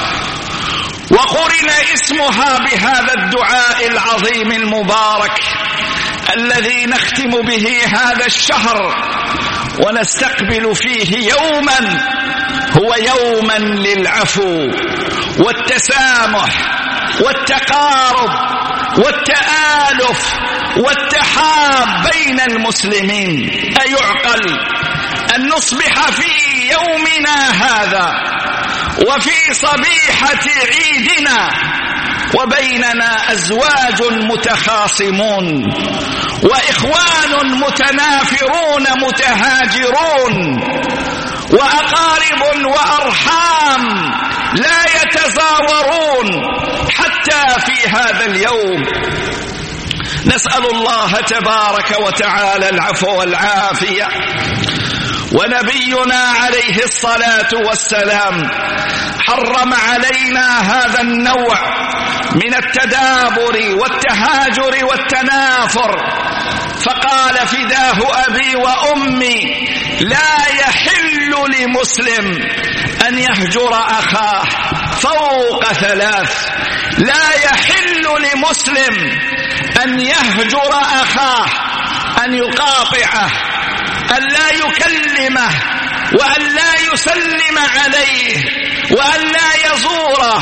وقرن اسمها بهذا الدعاء العظيم المبارك الذي نختم به هذا الشهر ونستقبل فيه يوما هو يوما للعفو والتسامح والتقارب والتآلف والتحاب بين المسلمين. أيعقل أن نصبح في يومنا هذا وفي صبيحة عيدنا وبيننا أزواج متخاصمون وإخوان متنافرون متهاجرون وأقارب وأرحام لا يتزاورون حتى في هذا اليوم؟ نسأل الله تبارك وتعالى العفو والعافية. ونبينا عليه الصلاة والسلام حرم علينا هذا النوع من التدابر والتهاجر والتنافر، فقال: فداه أبي وأمي لا يحل لمسلم أن يهجر أخاه فوق 3. لا يحل لمسلم أن يهجر أخاه، أن يقاطعه، أن لا يكلمه، وأن لا يسلم عليه، وأن لا يزوره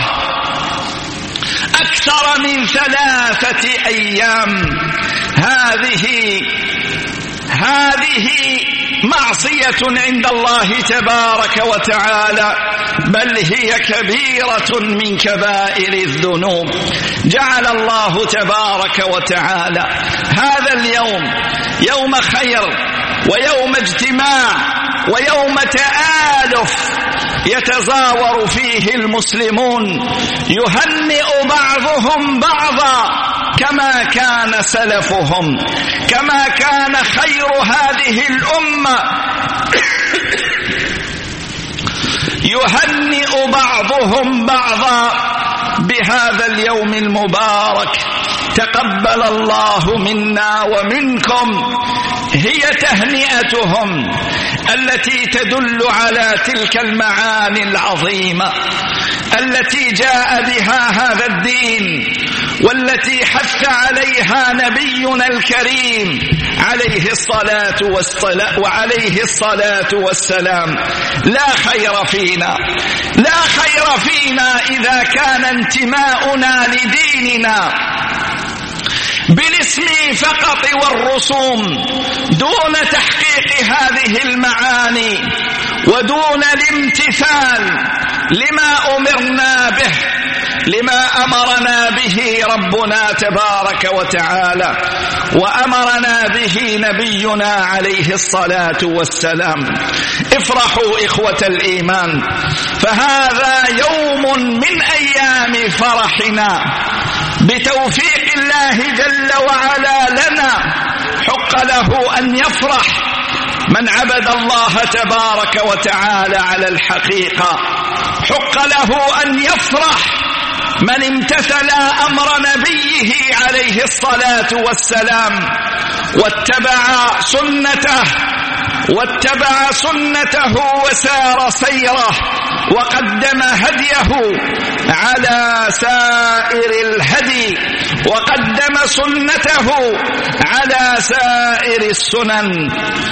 أكثر من 3 أيام. هذه هذه معصية عند الله تبارك وتعالى، بل هي كبيرة من كبائر الذنوب. جعل الله تبارك وتعالى هذا اليوم يوم خير ويوم اجتماع ويوم تآلف يتزاور فيه المسلمون، يهنئ بعضهم بعضا كما كان سلفهم، كما كان خير هذه الأمة يهنئ بعضهم بعضا بهذا اليوم المبارك. تقبل الله منا ومنكم. هي تهنئتهم التي تدل على تلك المعاني العظيمة التي جاء بها هذا الدين، والتي حث عليها نبينا الكريم عليه الصلاة والسلام. لا خير فينا إذا كان انتماؤنا لديننا بالاسم فقط والرسوم، دون تحقيق هذه المعاني ودون الامتثال لما أمرنا به، لما أمرنا به ربنا تبارك وتعالى وأمرنا به نبينا عليه الصلاة والسلام. افرحوا إخوة الإيمان، فهذا يوم من أيام فرحنا بتوفيق الله جل وعلا لنا. حق له أن يفرح من عبد الله تبارك وتعالى على الحقيقة، حق له أن يفرح من امتثل أمر نبيه عليه الصلاة والسلام واتبع سنته وسار سيره وقدم هديه على سائر الهدي، وقدم سنته على سائر السنن.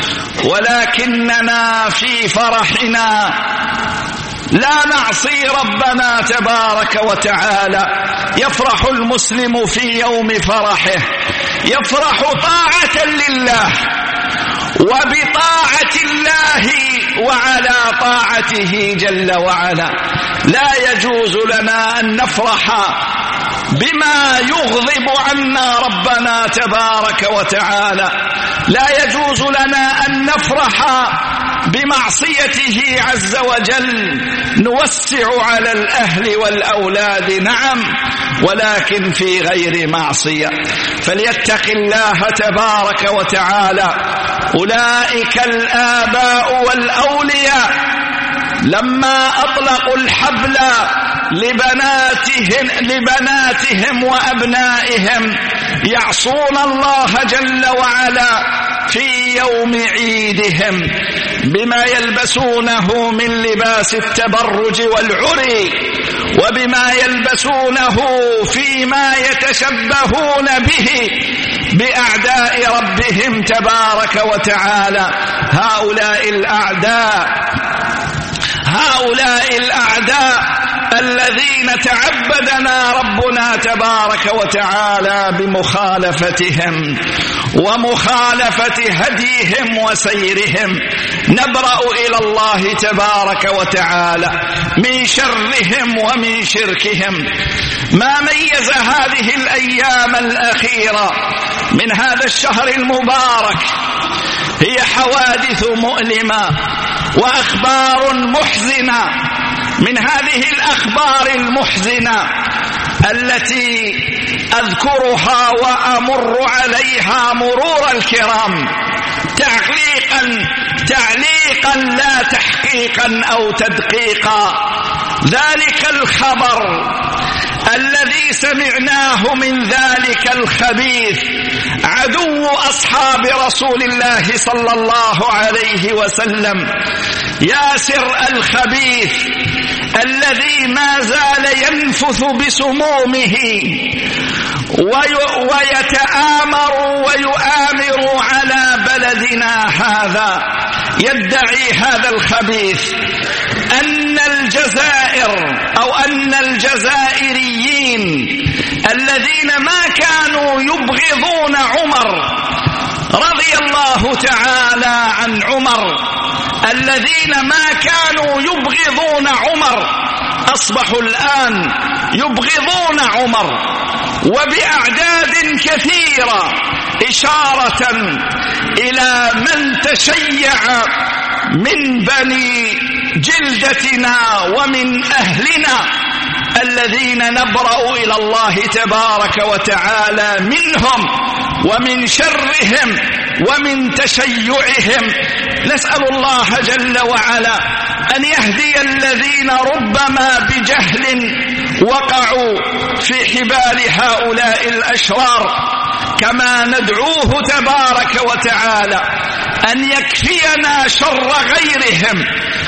ولكننا في فرحنا لا نعصي ربنا تبارك وتعالى. يفرح المسلم في يوم فرحه، يفرح طاعة لله وبطاعة الله وعلى طاعته جل وعلا. لا يجوز لنا أن نفرح بما يغضب عنا ربنا تبارك وتعالى، لا يجوز لنا أن نفرح بمعصيته عز وجل. نوسع على الأهل والأولاد نعم، ولكن في غير معصية. فليتق الله تبارك وتعالى أولئك الآباء والأولياء لما أطلقوا الحبل لبناتهم وأبنائهم يعصون الله جل وعلا في يوم عيدهم بما يلبسونه من لباس التبرج والعري، وبما يلبسونه فيما يتشبهون به بأعداء ربهم تبارك وتعالى. هؤلاء الأعداء الذين تعبدنا ربنا تبارك وتعالى بمخالفتهم ومخالفة هديهم وسيرهم. نبرأ إلى الله تبارك وتعالى من شرهم ومن شركهم. ما ميز هذه الأيام الأخيرة من هذا الشهر المبارك هي حوادث مؤلمة وأخبار محزنة. من هذه الأخبار المحزنة التي أذكرها وأمر عليها مرور الكرام تعليقا لا تحقيقا أو تدقيقا. ذلك الخبر الذي سمعناه من ذلك الخبيث عدو أصحاب رسول الله صلى الله عليه وسلم، ياسر الخبيث الذي ما زال ينفث بسمومه ويتآمر ويؤامر على بلدنا هذا. يدعي هذا الخبيث أن الجزائر أو أن الجزائريين الذين ما كانوا يبغضون عمر رضي الله تعالى عن عمر الذين ما كانوا يبغضون عمر أصبحوا الآن يبغضون عمر وبأعداد كثيرة، إشارة إلى من تشيع من بني جلدتنا ومن أهلنا الذين نبرأ إلى الله تبارك وتعالى منهم ومن شرهم ومن تشيعهم. نسأل الله جل وعلا أن يهدي الذين ربما بجهل وقعوا في حبال هؤلاء الأشرار، كما ندعوه تبارك وتعالى أن يكفينا شر غيرهم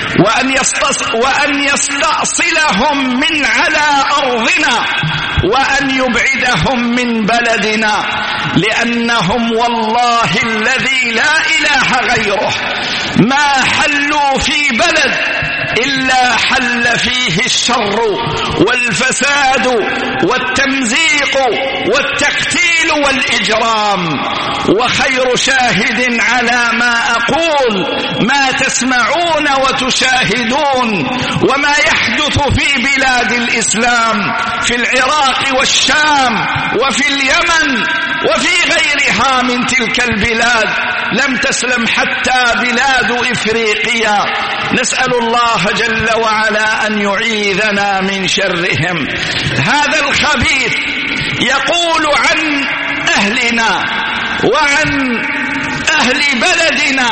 وأن يستأصلهم من على أرضنا وأن يبعدهم من بلدنا، لأنهم والله الذي لا إله غيره ما حلوا في بلد إلا حل فيه الشر والفساد والتمزيق والتقتيل والإجرام. وخير شاهد على ما أقول ما تسمعون وتشاهدون وما يحدث في بلاد الإسلام، في العراق والشام وفي اليمن وفي غيرها من تلك البلاد، لم تسلم حتى بلاد إفريقيا. نسأل الله جل وعلا أن يعيذنا من شرهم. هذا الخبيث يقول عن أهلنا وعن أهل بلدنا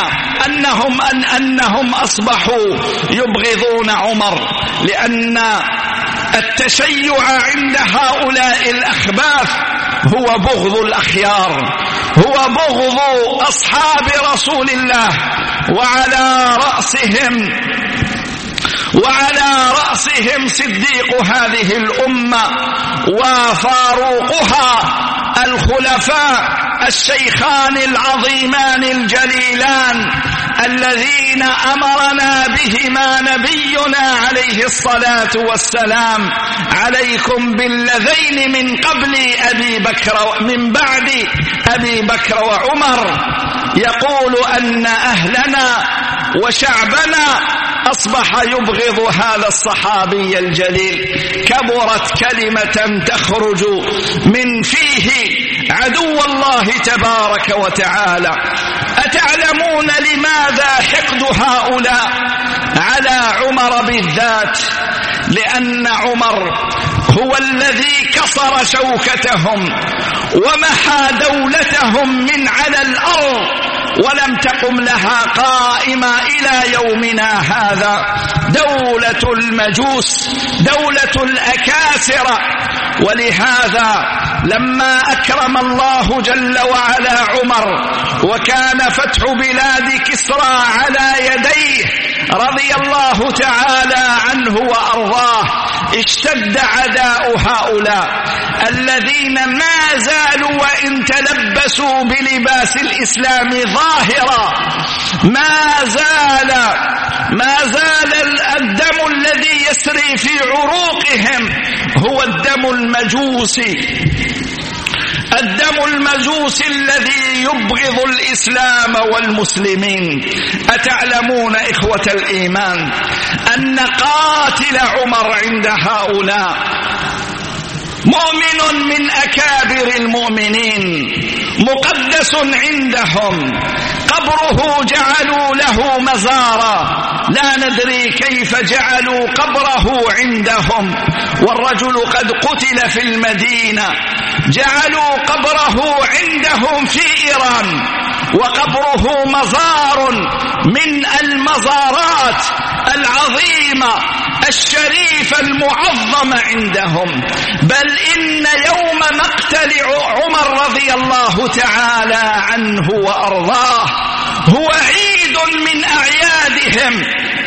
أنهم أصبحوا يبغضون عمر، لأن التشيع عند هؤلاء الأخباث هو بغض الأخيار، هو بغض أصحاب رسول الله، وعلى رأسهم صديق هذه الأمة وفاروقها الخلفاء الشيخان العظيمان الجليلان الذين أمرنا بهما نبينا عليه الصلاة والسلام: عليكم بالذين من بعد أبي بكر وعمر. يقول أن أهلنا وشعبنا أصبح يبغض هذا الصحابي الجليل. كبرت كلمة تخرج من فيه عدو الله تبارك وتعالى. أتعلمون لماذا حقد هؤلاء على عمر بالذات؟ لأن عمر هو الذي كسر شوكتهم ومحى دولتهم من على الأرض، ولم تقم لها قائمة إلى يومنا هذا. دولة المجوس، دولة الأكاسرة. ولهذا لما أكرم الله جل وعلا عمر وكان فتح بلاد كسرى على يديه رضي الله تعالى عنه وأرضاه، اشتد عداء هؤلاء الذين ما زالوا وإن تلبسوا بلباس الإسلام ظاهرا، ما زال الدم الذي يسري في عروقهم هو الدم المجوسي الذي يبغض الإسلام والمسلمين. أتعلمون إخوة الإيمان أن قاتل عمر عند هؤلاء مؤمن من أكابر المؤمنين مقدس عندهم، قبره جعلوا له مزارا، لا ندري كيف جعلوا قبره عندهم، والرجل قد قتل في المدينة، جعلوا قبره عندهم في إيران، وقبره مزار من المزارات العظيمة الشريفة المعظمة عندهم. بل إن يوم مقتل عمر رضي الله تعالى عنه وأرضاه هو عيد من أعيادهم.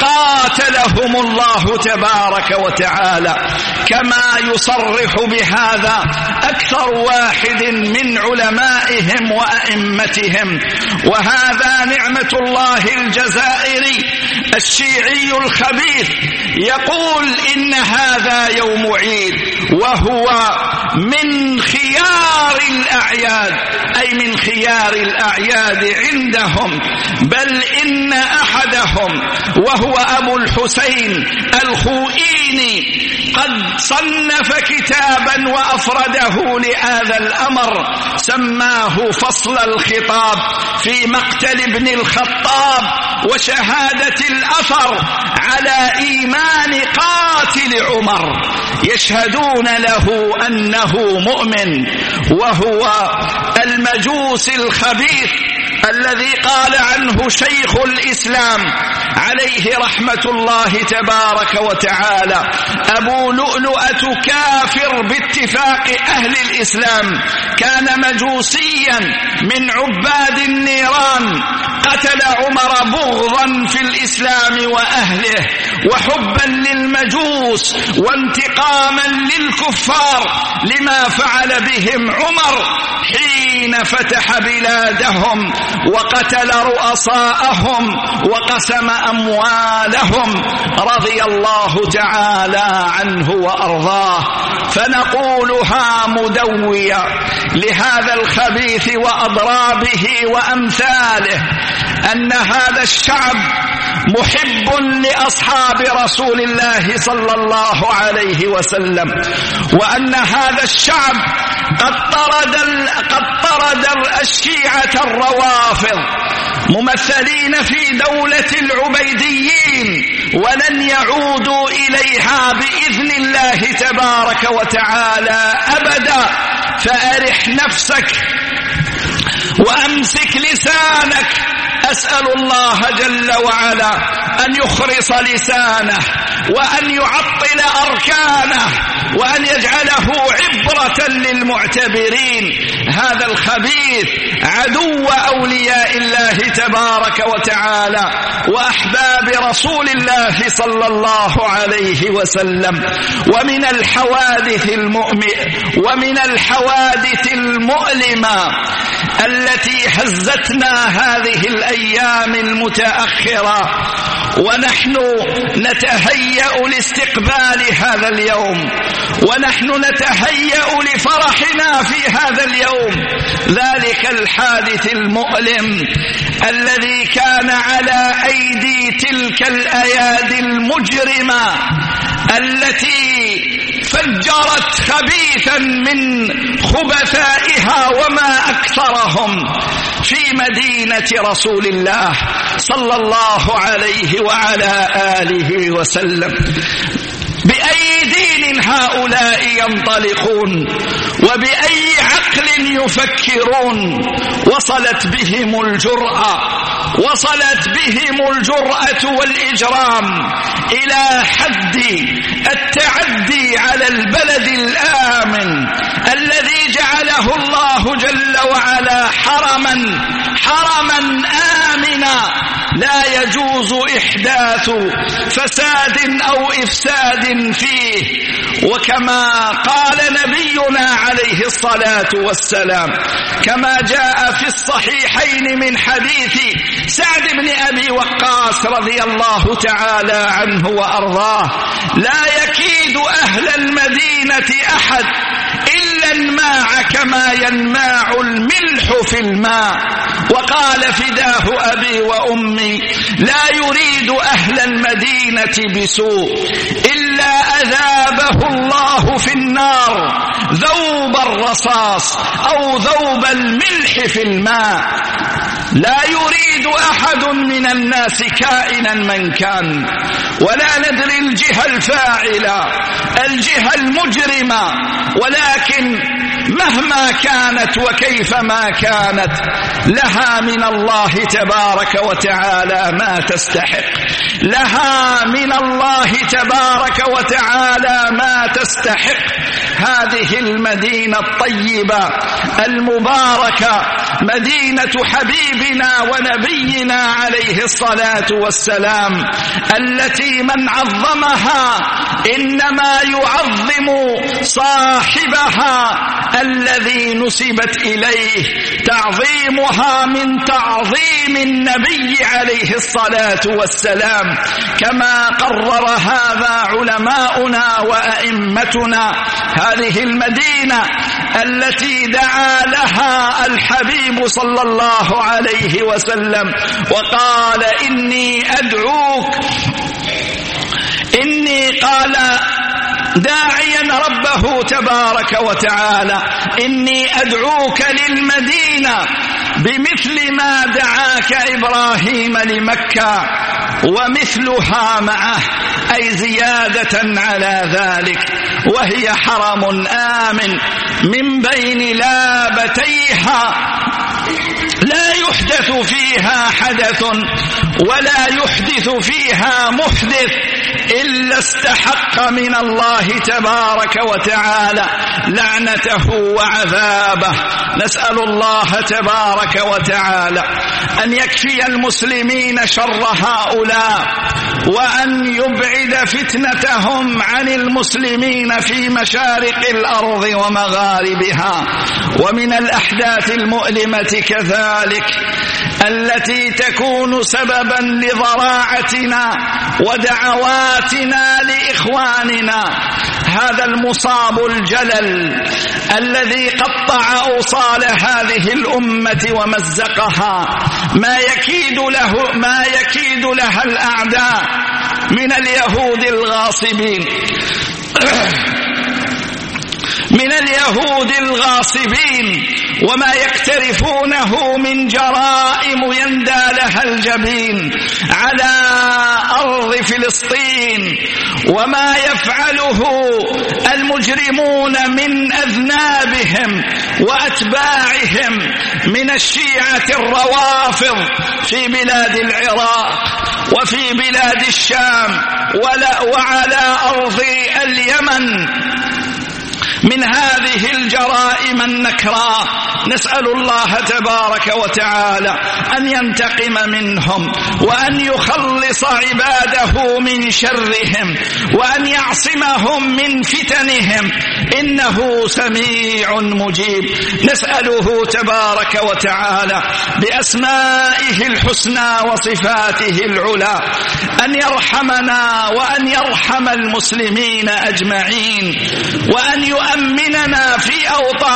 قاتلهم الله تبارك وتعالى، كما يصرح بهذا أكثر واحد من علمائهم وأئمتهم. وهذا نعمة الله الجزائري الشيعي الخبيث يقول إن هذا يوم عيد، وهو من خيار الأعياد، أي من خيار الأعياد عندهم، بل إن أحدهم وهو أبو الحسين الخوئيني قد صنف كتابا وأفرده لهذا الأمر، سماه فصل الخطاب في مقتل ابن الخطاب وشهادة الأثر على إيمان قاتل عمر، يشهدون له أنه مؤمن، وهو المجوس الخبيث الذي قال عنه شيخ الإسلام عليه رحمة الله تبارك وتعالى: أبو لؤلؤة كافر باتفاق أهل الإسلام، كان مجوسيا من عباد النيران، قتل عمر بغضا في الإسلام وأهله وحبا للمجوس وانتقاما للكفار لما فعل بهم عمر حين فتح بلادهم وقتل رؤساءهم وقسم أموالهم، رضي الله تعالى عنه وأرضاه. فنقولها مدوية لهذا الخبيث وأضرابه وأمثاله أن هذا الشعب محب لأصحاب رسول الله صلى الله عليه وسلم، وأن هذا الشعب قد طرد الشيعة الروافض ممثلين في دولة العبيديين، ولن يعودوا إليها بإذن الله تبارك وتعالى أبدا. فأرح نفسك وأمسك لسانك، أسأل الله جل وعلا أن يخرص لسانه وأن يعطل أركانه وأن يجعله عبرة للمعتبرين. هذا الخبيث عدو أولياء الله تبارك وتعالى وأحباب رسول الله صلى الله عليه وسلم. ومن الحوادث المؤلمة التي هزتنا هذه الأيام المتأخرة ونحن نتهيأ لاستقبال هذا اليوم، ونحن نتهيأ لفرحنا في هذا اليوم، ذلك الحادث المؤلم الذي كان على أيدي تلك الأيادي المجرمة التي فجرت خبيثا من خبثائها وما أكثرهم في مدينة رسول الله صلى الله عليه وعلى آله وسلم. بأي دين هؤلاء ينطلقون وبأي عقل يفكرون؟ وصلت بهم الجرأة والإجرام إلى حد التعدي على البلد الآمن الذي جعله الله جل وعلا حرما آمنا لا يجوز إحداث فساد أو إفساد فيه. وكما قال نبينا عليه الصلاة والسلام كما جاء في الصحيحين من حديث سعد بن أبي وقاص رضي الله تعالى عنه وأرضاه: لا يكيد أهل المدينة أحد إلا انماع كما ينماع الملح في الماء. وقال فداه أبي وأمي: لا يريد أهل المدينة بسوء إلا أذابه الله في النار ذوب الرصاص أو ذوب الملح في الماء. لا يريد أحد من الناس كائنا من كان، ولا ندري الجهة الفاعلة الجهة المجرمة، ولكن مهما كانت وكيفما كانت لها من الله تبارك وتعالى ما تستحق، لها من الله تبارك وتعالى ما تستحق. هذه المدينة الطيبة المباركة مدينة حبيبنا ونبينا عليه الصلاة والسلام، التي من عظمها إنما يعظم صاحبها الذي نسبت إليه. تعظيمها من تعظيم النبي عليه الصلاة والسلام، كما قرر هذا علماؤنا وأئمتنا. هذه المدينة التي دعا لها الحبيب صلى الله عليه وسلم وقال إني قال داعيا ربه تبارك وتعالى إني أدعوك للمدينة بمثل ما دعاك إبراهيم لمكة ومثلها معه، أي زيادة على ذلك، وهي حرم آمن من بين لابتيها لا يحدث فيها حدث ولا يحدث فيها محدث إلا استحق من الله تبارك وتعالى لعنته وعذابه. نسأل الله تبارك وتعالى أن يكفي المسلمين شر هؤلاء، وأن يبعد فتنتهم عن المسلمين في مشارق الأرض ومغاربها. ومن الأحداث المؤلمة كذلك التي تكون سببا لضراعتنا ودعواتنا لإخواننا هذا المصاب الجلل الذي قطع أوصال هذه الأمة ومزقها، ما يكيد لها الأعداء من اليهود الغاصبين وما يقترفونه من جرائم يندى لها الجبين على أرض فلسطين، وما يفعله المجرمون من أذنابهم وأتباعهم من الشيعة الروافض في بلاد العراق وفي بلاد الشام وعلى أرض اليمن من هذه الجرائم النكراء. نسأل الله تبارك وتعالى أن ينتقم منهم وأن يخلص عباده من شرهم وأن يعصمهم من فتنهم، إنه سميع مجيب. نسأله تبارك وتعالى بأسمائه الحسنى وصفاته العلى أن يرحمنا وأن يرحم المسلمين أجمعين، وأن يؤمننا في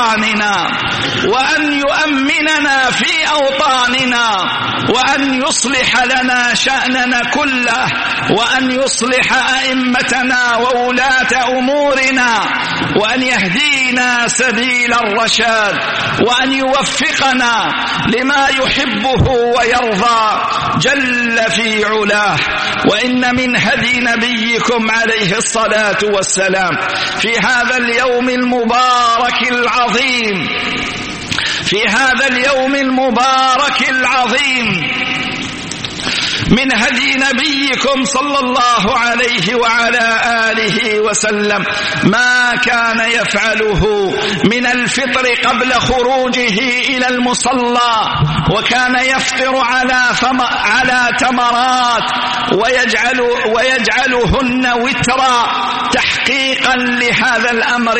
أوطاننا وأن يصلح لنا شأننا كله، وأن يصلح أئمتنا وولاة أمورنا، وأن يهدينا سبيل الرشاد، وأن يوفقنا لما يحبه ويرضى جل في علاه. وإن من هدي نبيكم عليه الصلاة والسلام في هذا اليوم المبارك العظيم من هدي نبيكم صلى الله عليه وعلى آله وسلم ما كان يفعله من الفطر قبل خروجه إلى المصلى، وكان يفطر على تمرات ويجعلهن وترا تحقيقا لهذا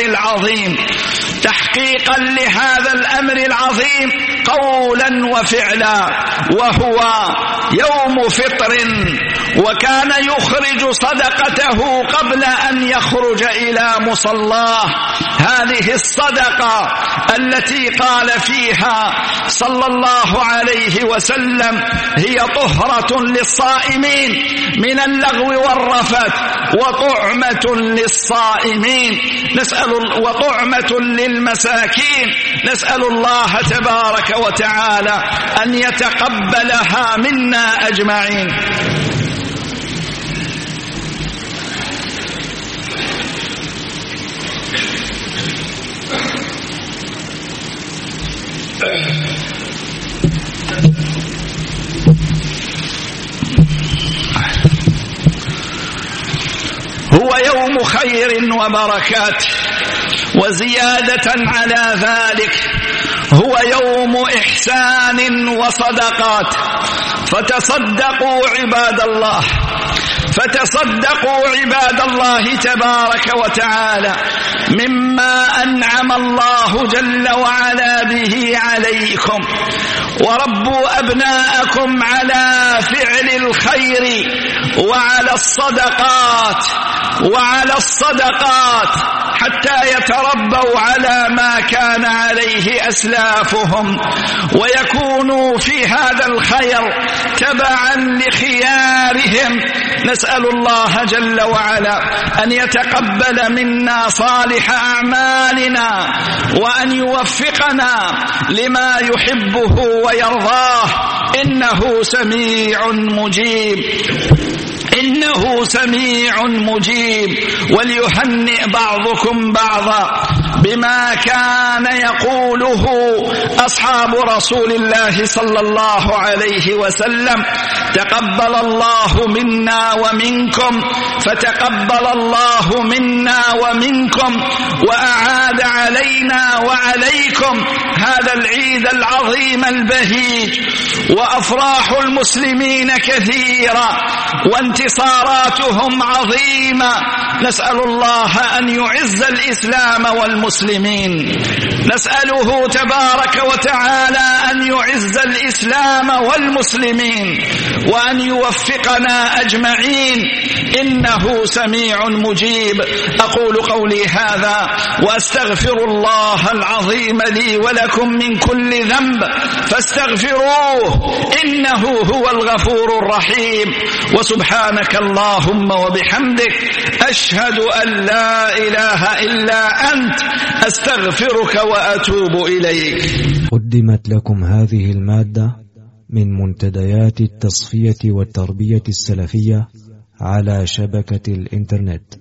الأمر العظيم قولا وفعلا، وهو يوم فطر. وكان يخرج صدقته قبل أن يخرج إلى مصلاه. هذه الصدقة التي قال فيها صلى الله عليه وسلم هي طهرة للصائمين من اللغو والرفث وطعمة للصائمين وطعمة للمساكين. نسأل الله تبارك وتعالى أن يتقبلها منا أجمعين. هو يوم خير وبركات، وزيادة على ذلك هو يوم إحسان وصدقات. فتصدقوا عباد الله، فتصدقوا عباد الله تبارك وتعالى مما أنعم الله جل وعلا به عليكم، وربوا أبناءكم على فعل الخير وعلى الصدقات حتى يتربوا على ما كان عليه أسلافهم، ويكونوا في هذا الخير تبعا لخيارهم. نسأل الله جل وعلا أن يتقبل منا صالح أعمالنا، وأن يوفقنا لما يحبه ويرضاه، إنه سميع مجيب. وليهنئ بعضكم بعضا بما كان يقوله أصحاب رسول الله صلى الله عليه وسلم: تقبل الله منا ومنكم، فتقبل الله منا ومنكم، وأعاد علينا وعليكم هذا العيد العظيم البهيج. وأفراح المسلمين كثيرة وانتصاراتهم عظيمة. نسأل الله أن يعز الإسلام والمسلمين، نسأله تبارك وتعالى أن يعز الإسلام والمسلمين، وأن يوفقنا أجمعين، إنه سميع مجيب. أقول قولي هذا وأستغفر الله العظيم لي ولكم من كل ذنب، فاستغفروه إنه هو الغفور الرحيم. وسبحانك اللهم وبحمدك، أشهد أن لا إله إلا أنت، أستغفرك وأتوب إليك. قدمت لكم هذه المادة من منتديات التصفية والتربية السلفية على شبكة الإنترنت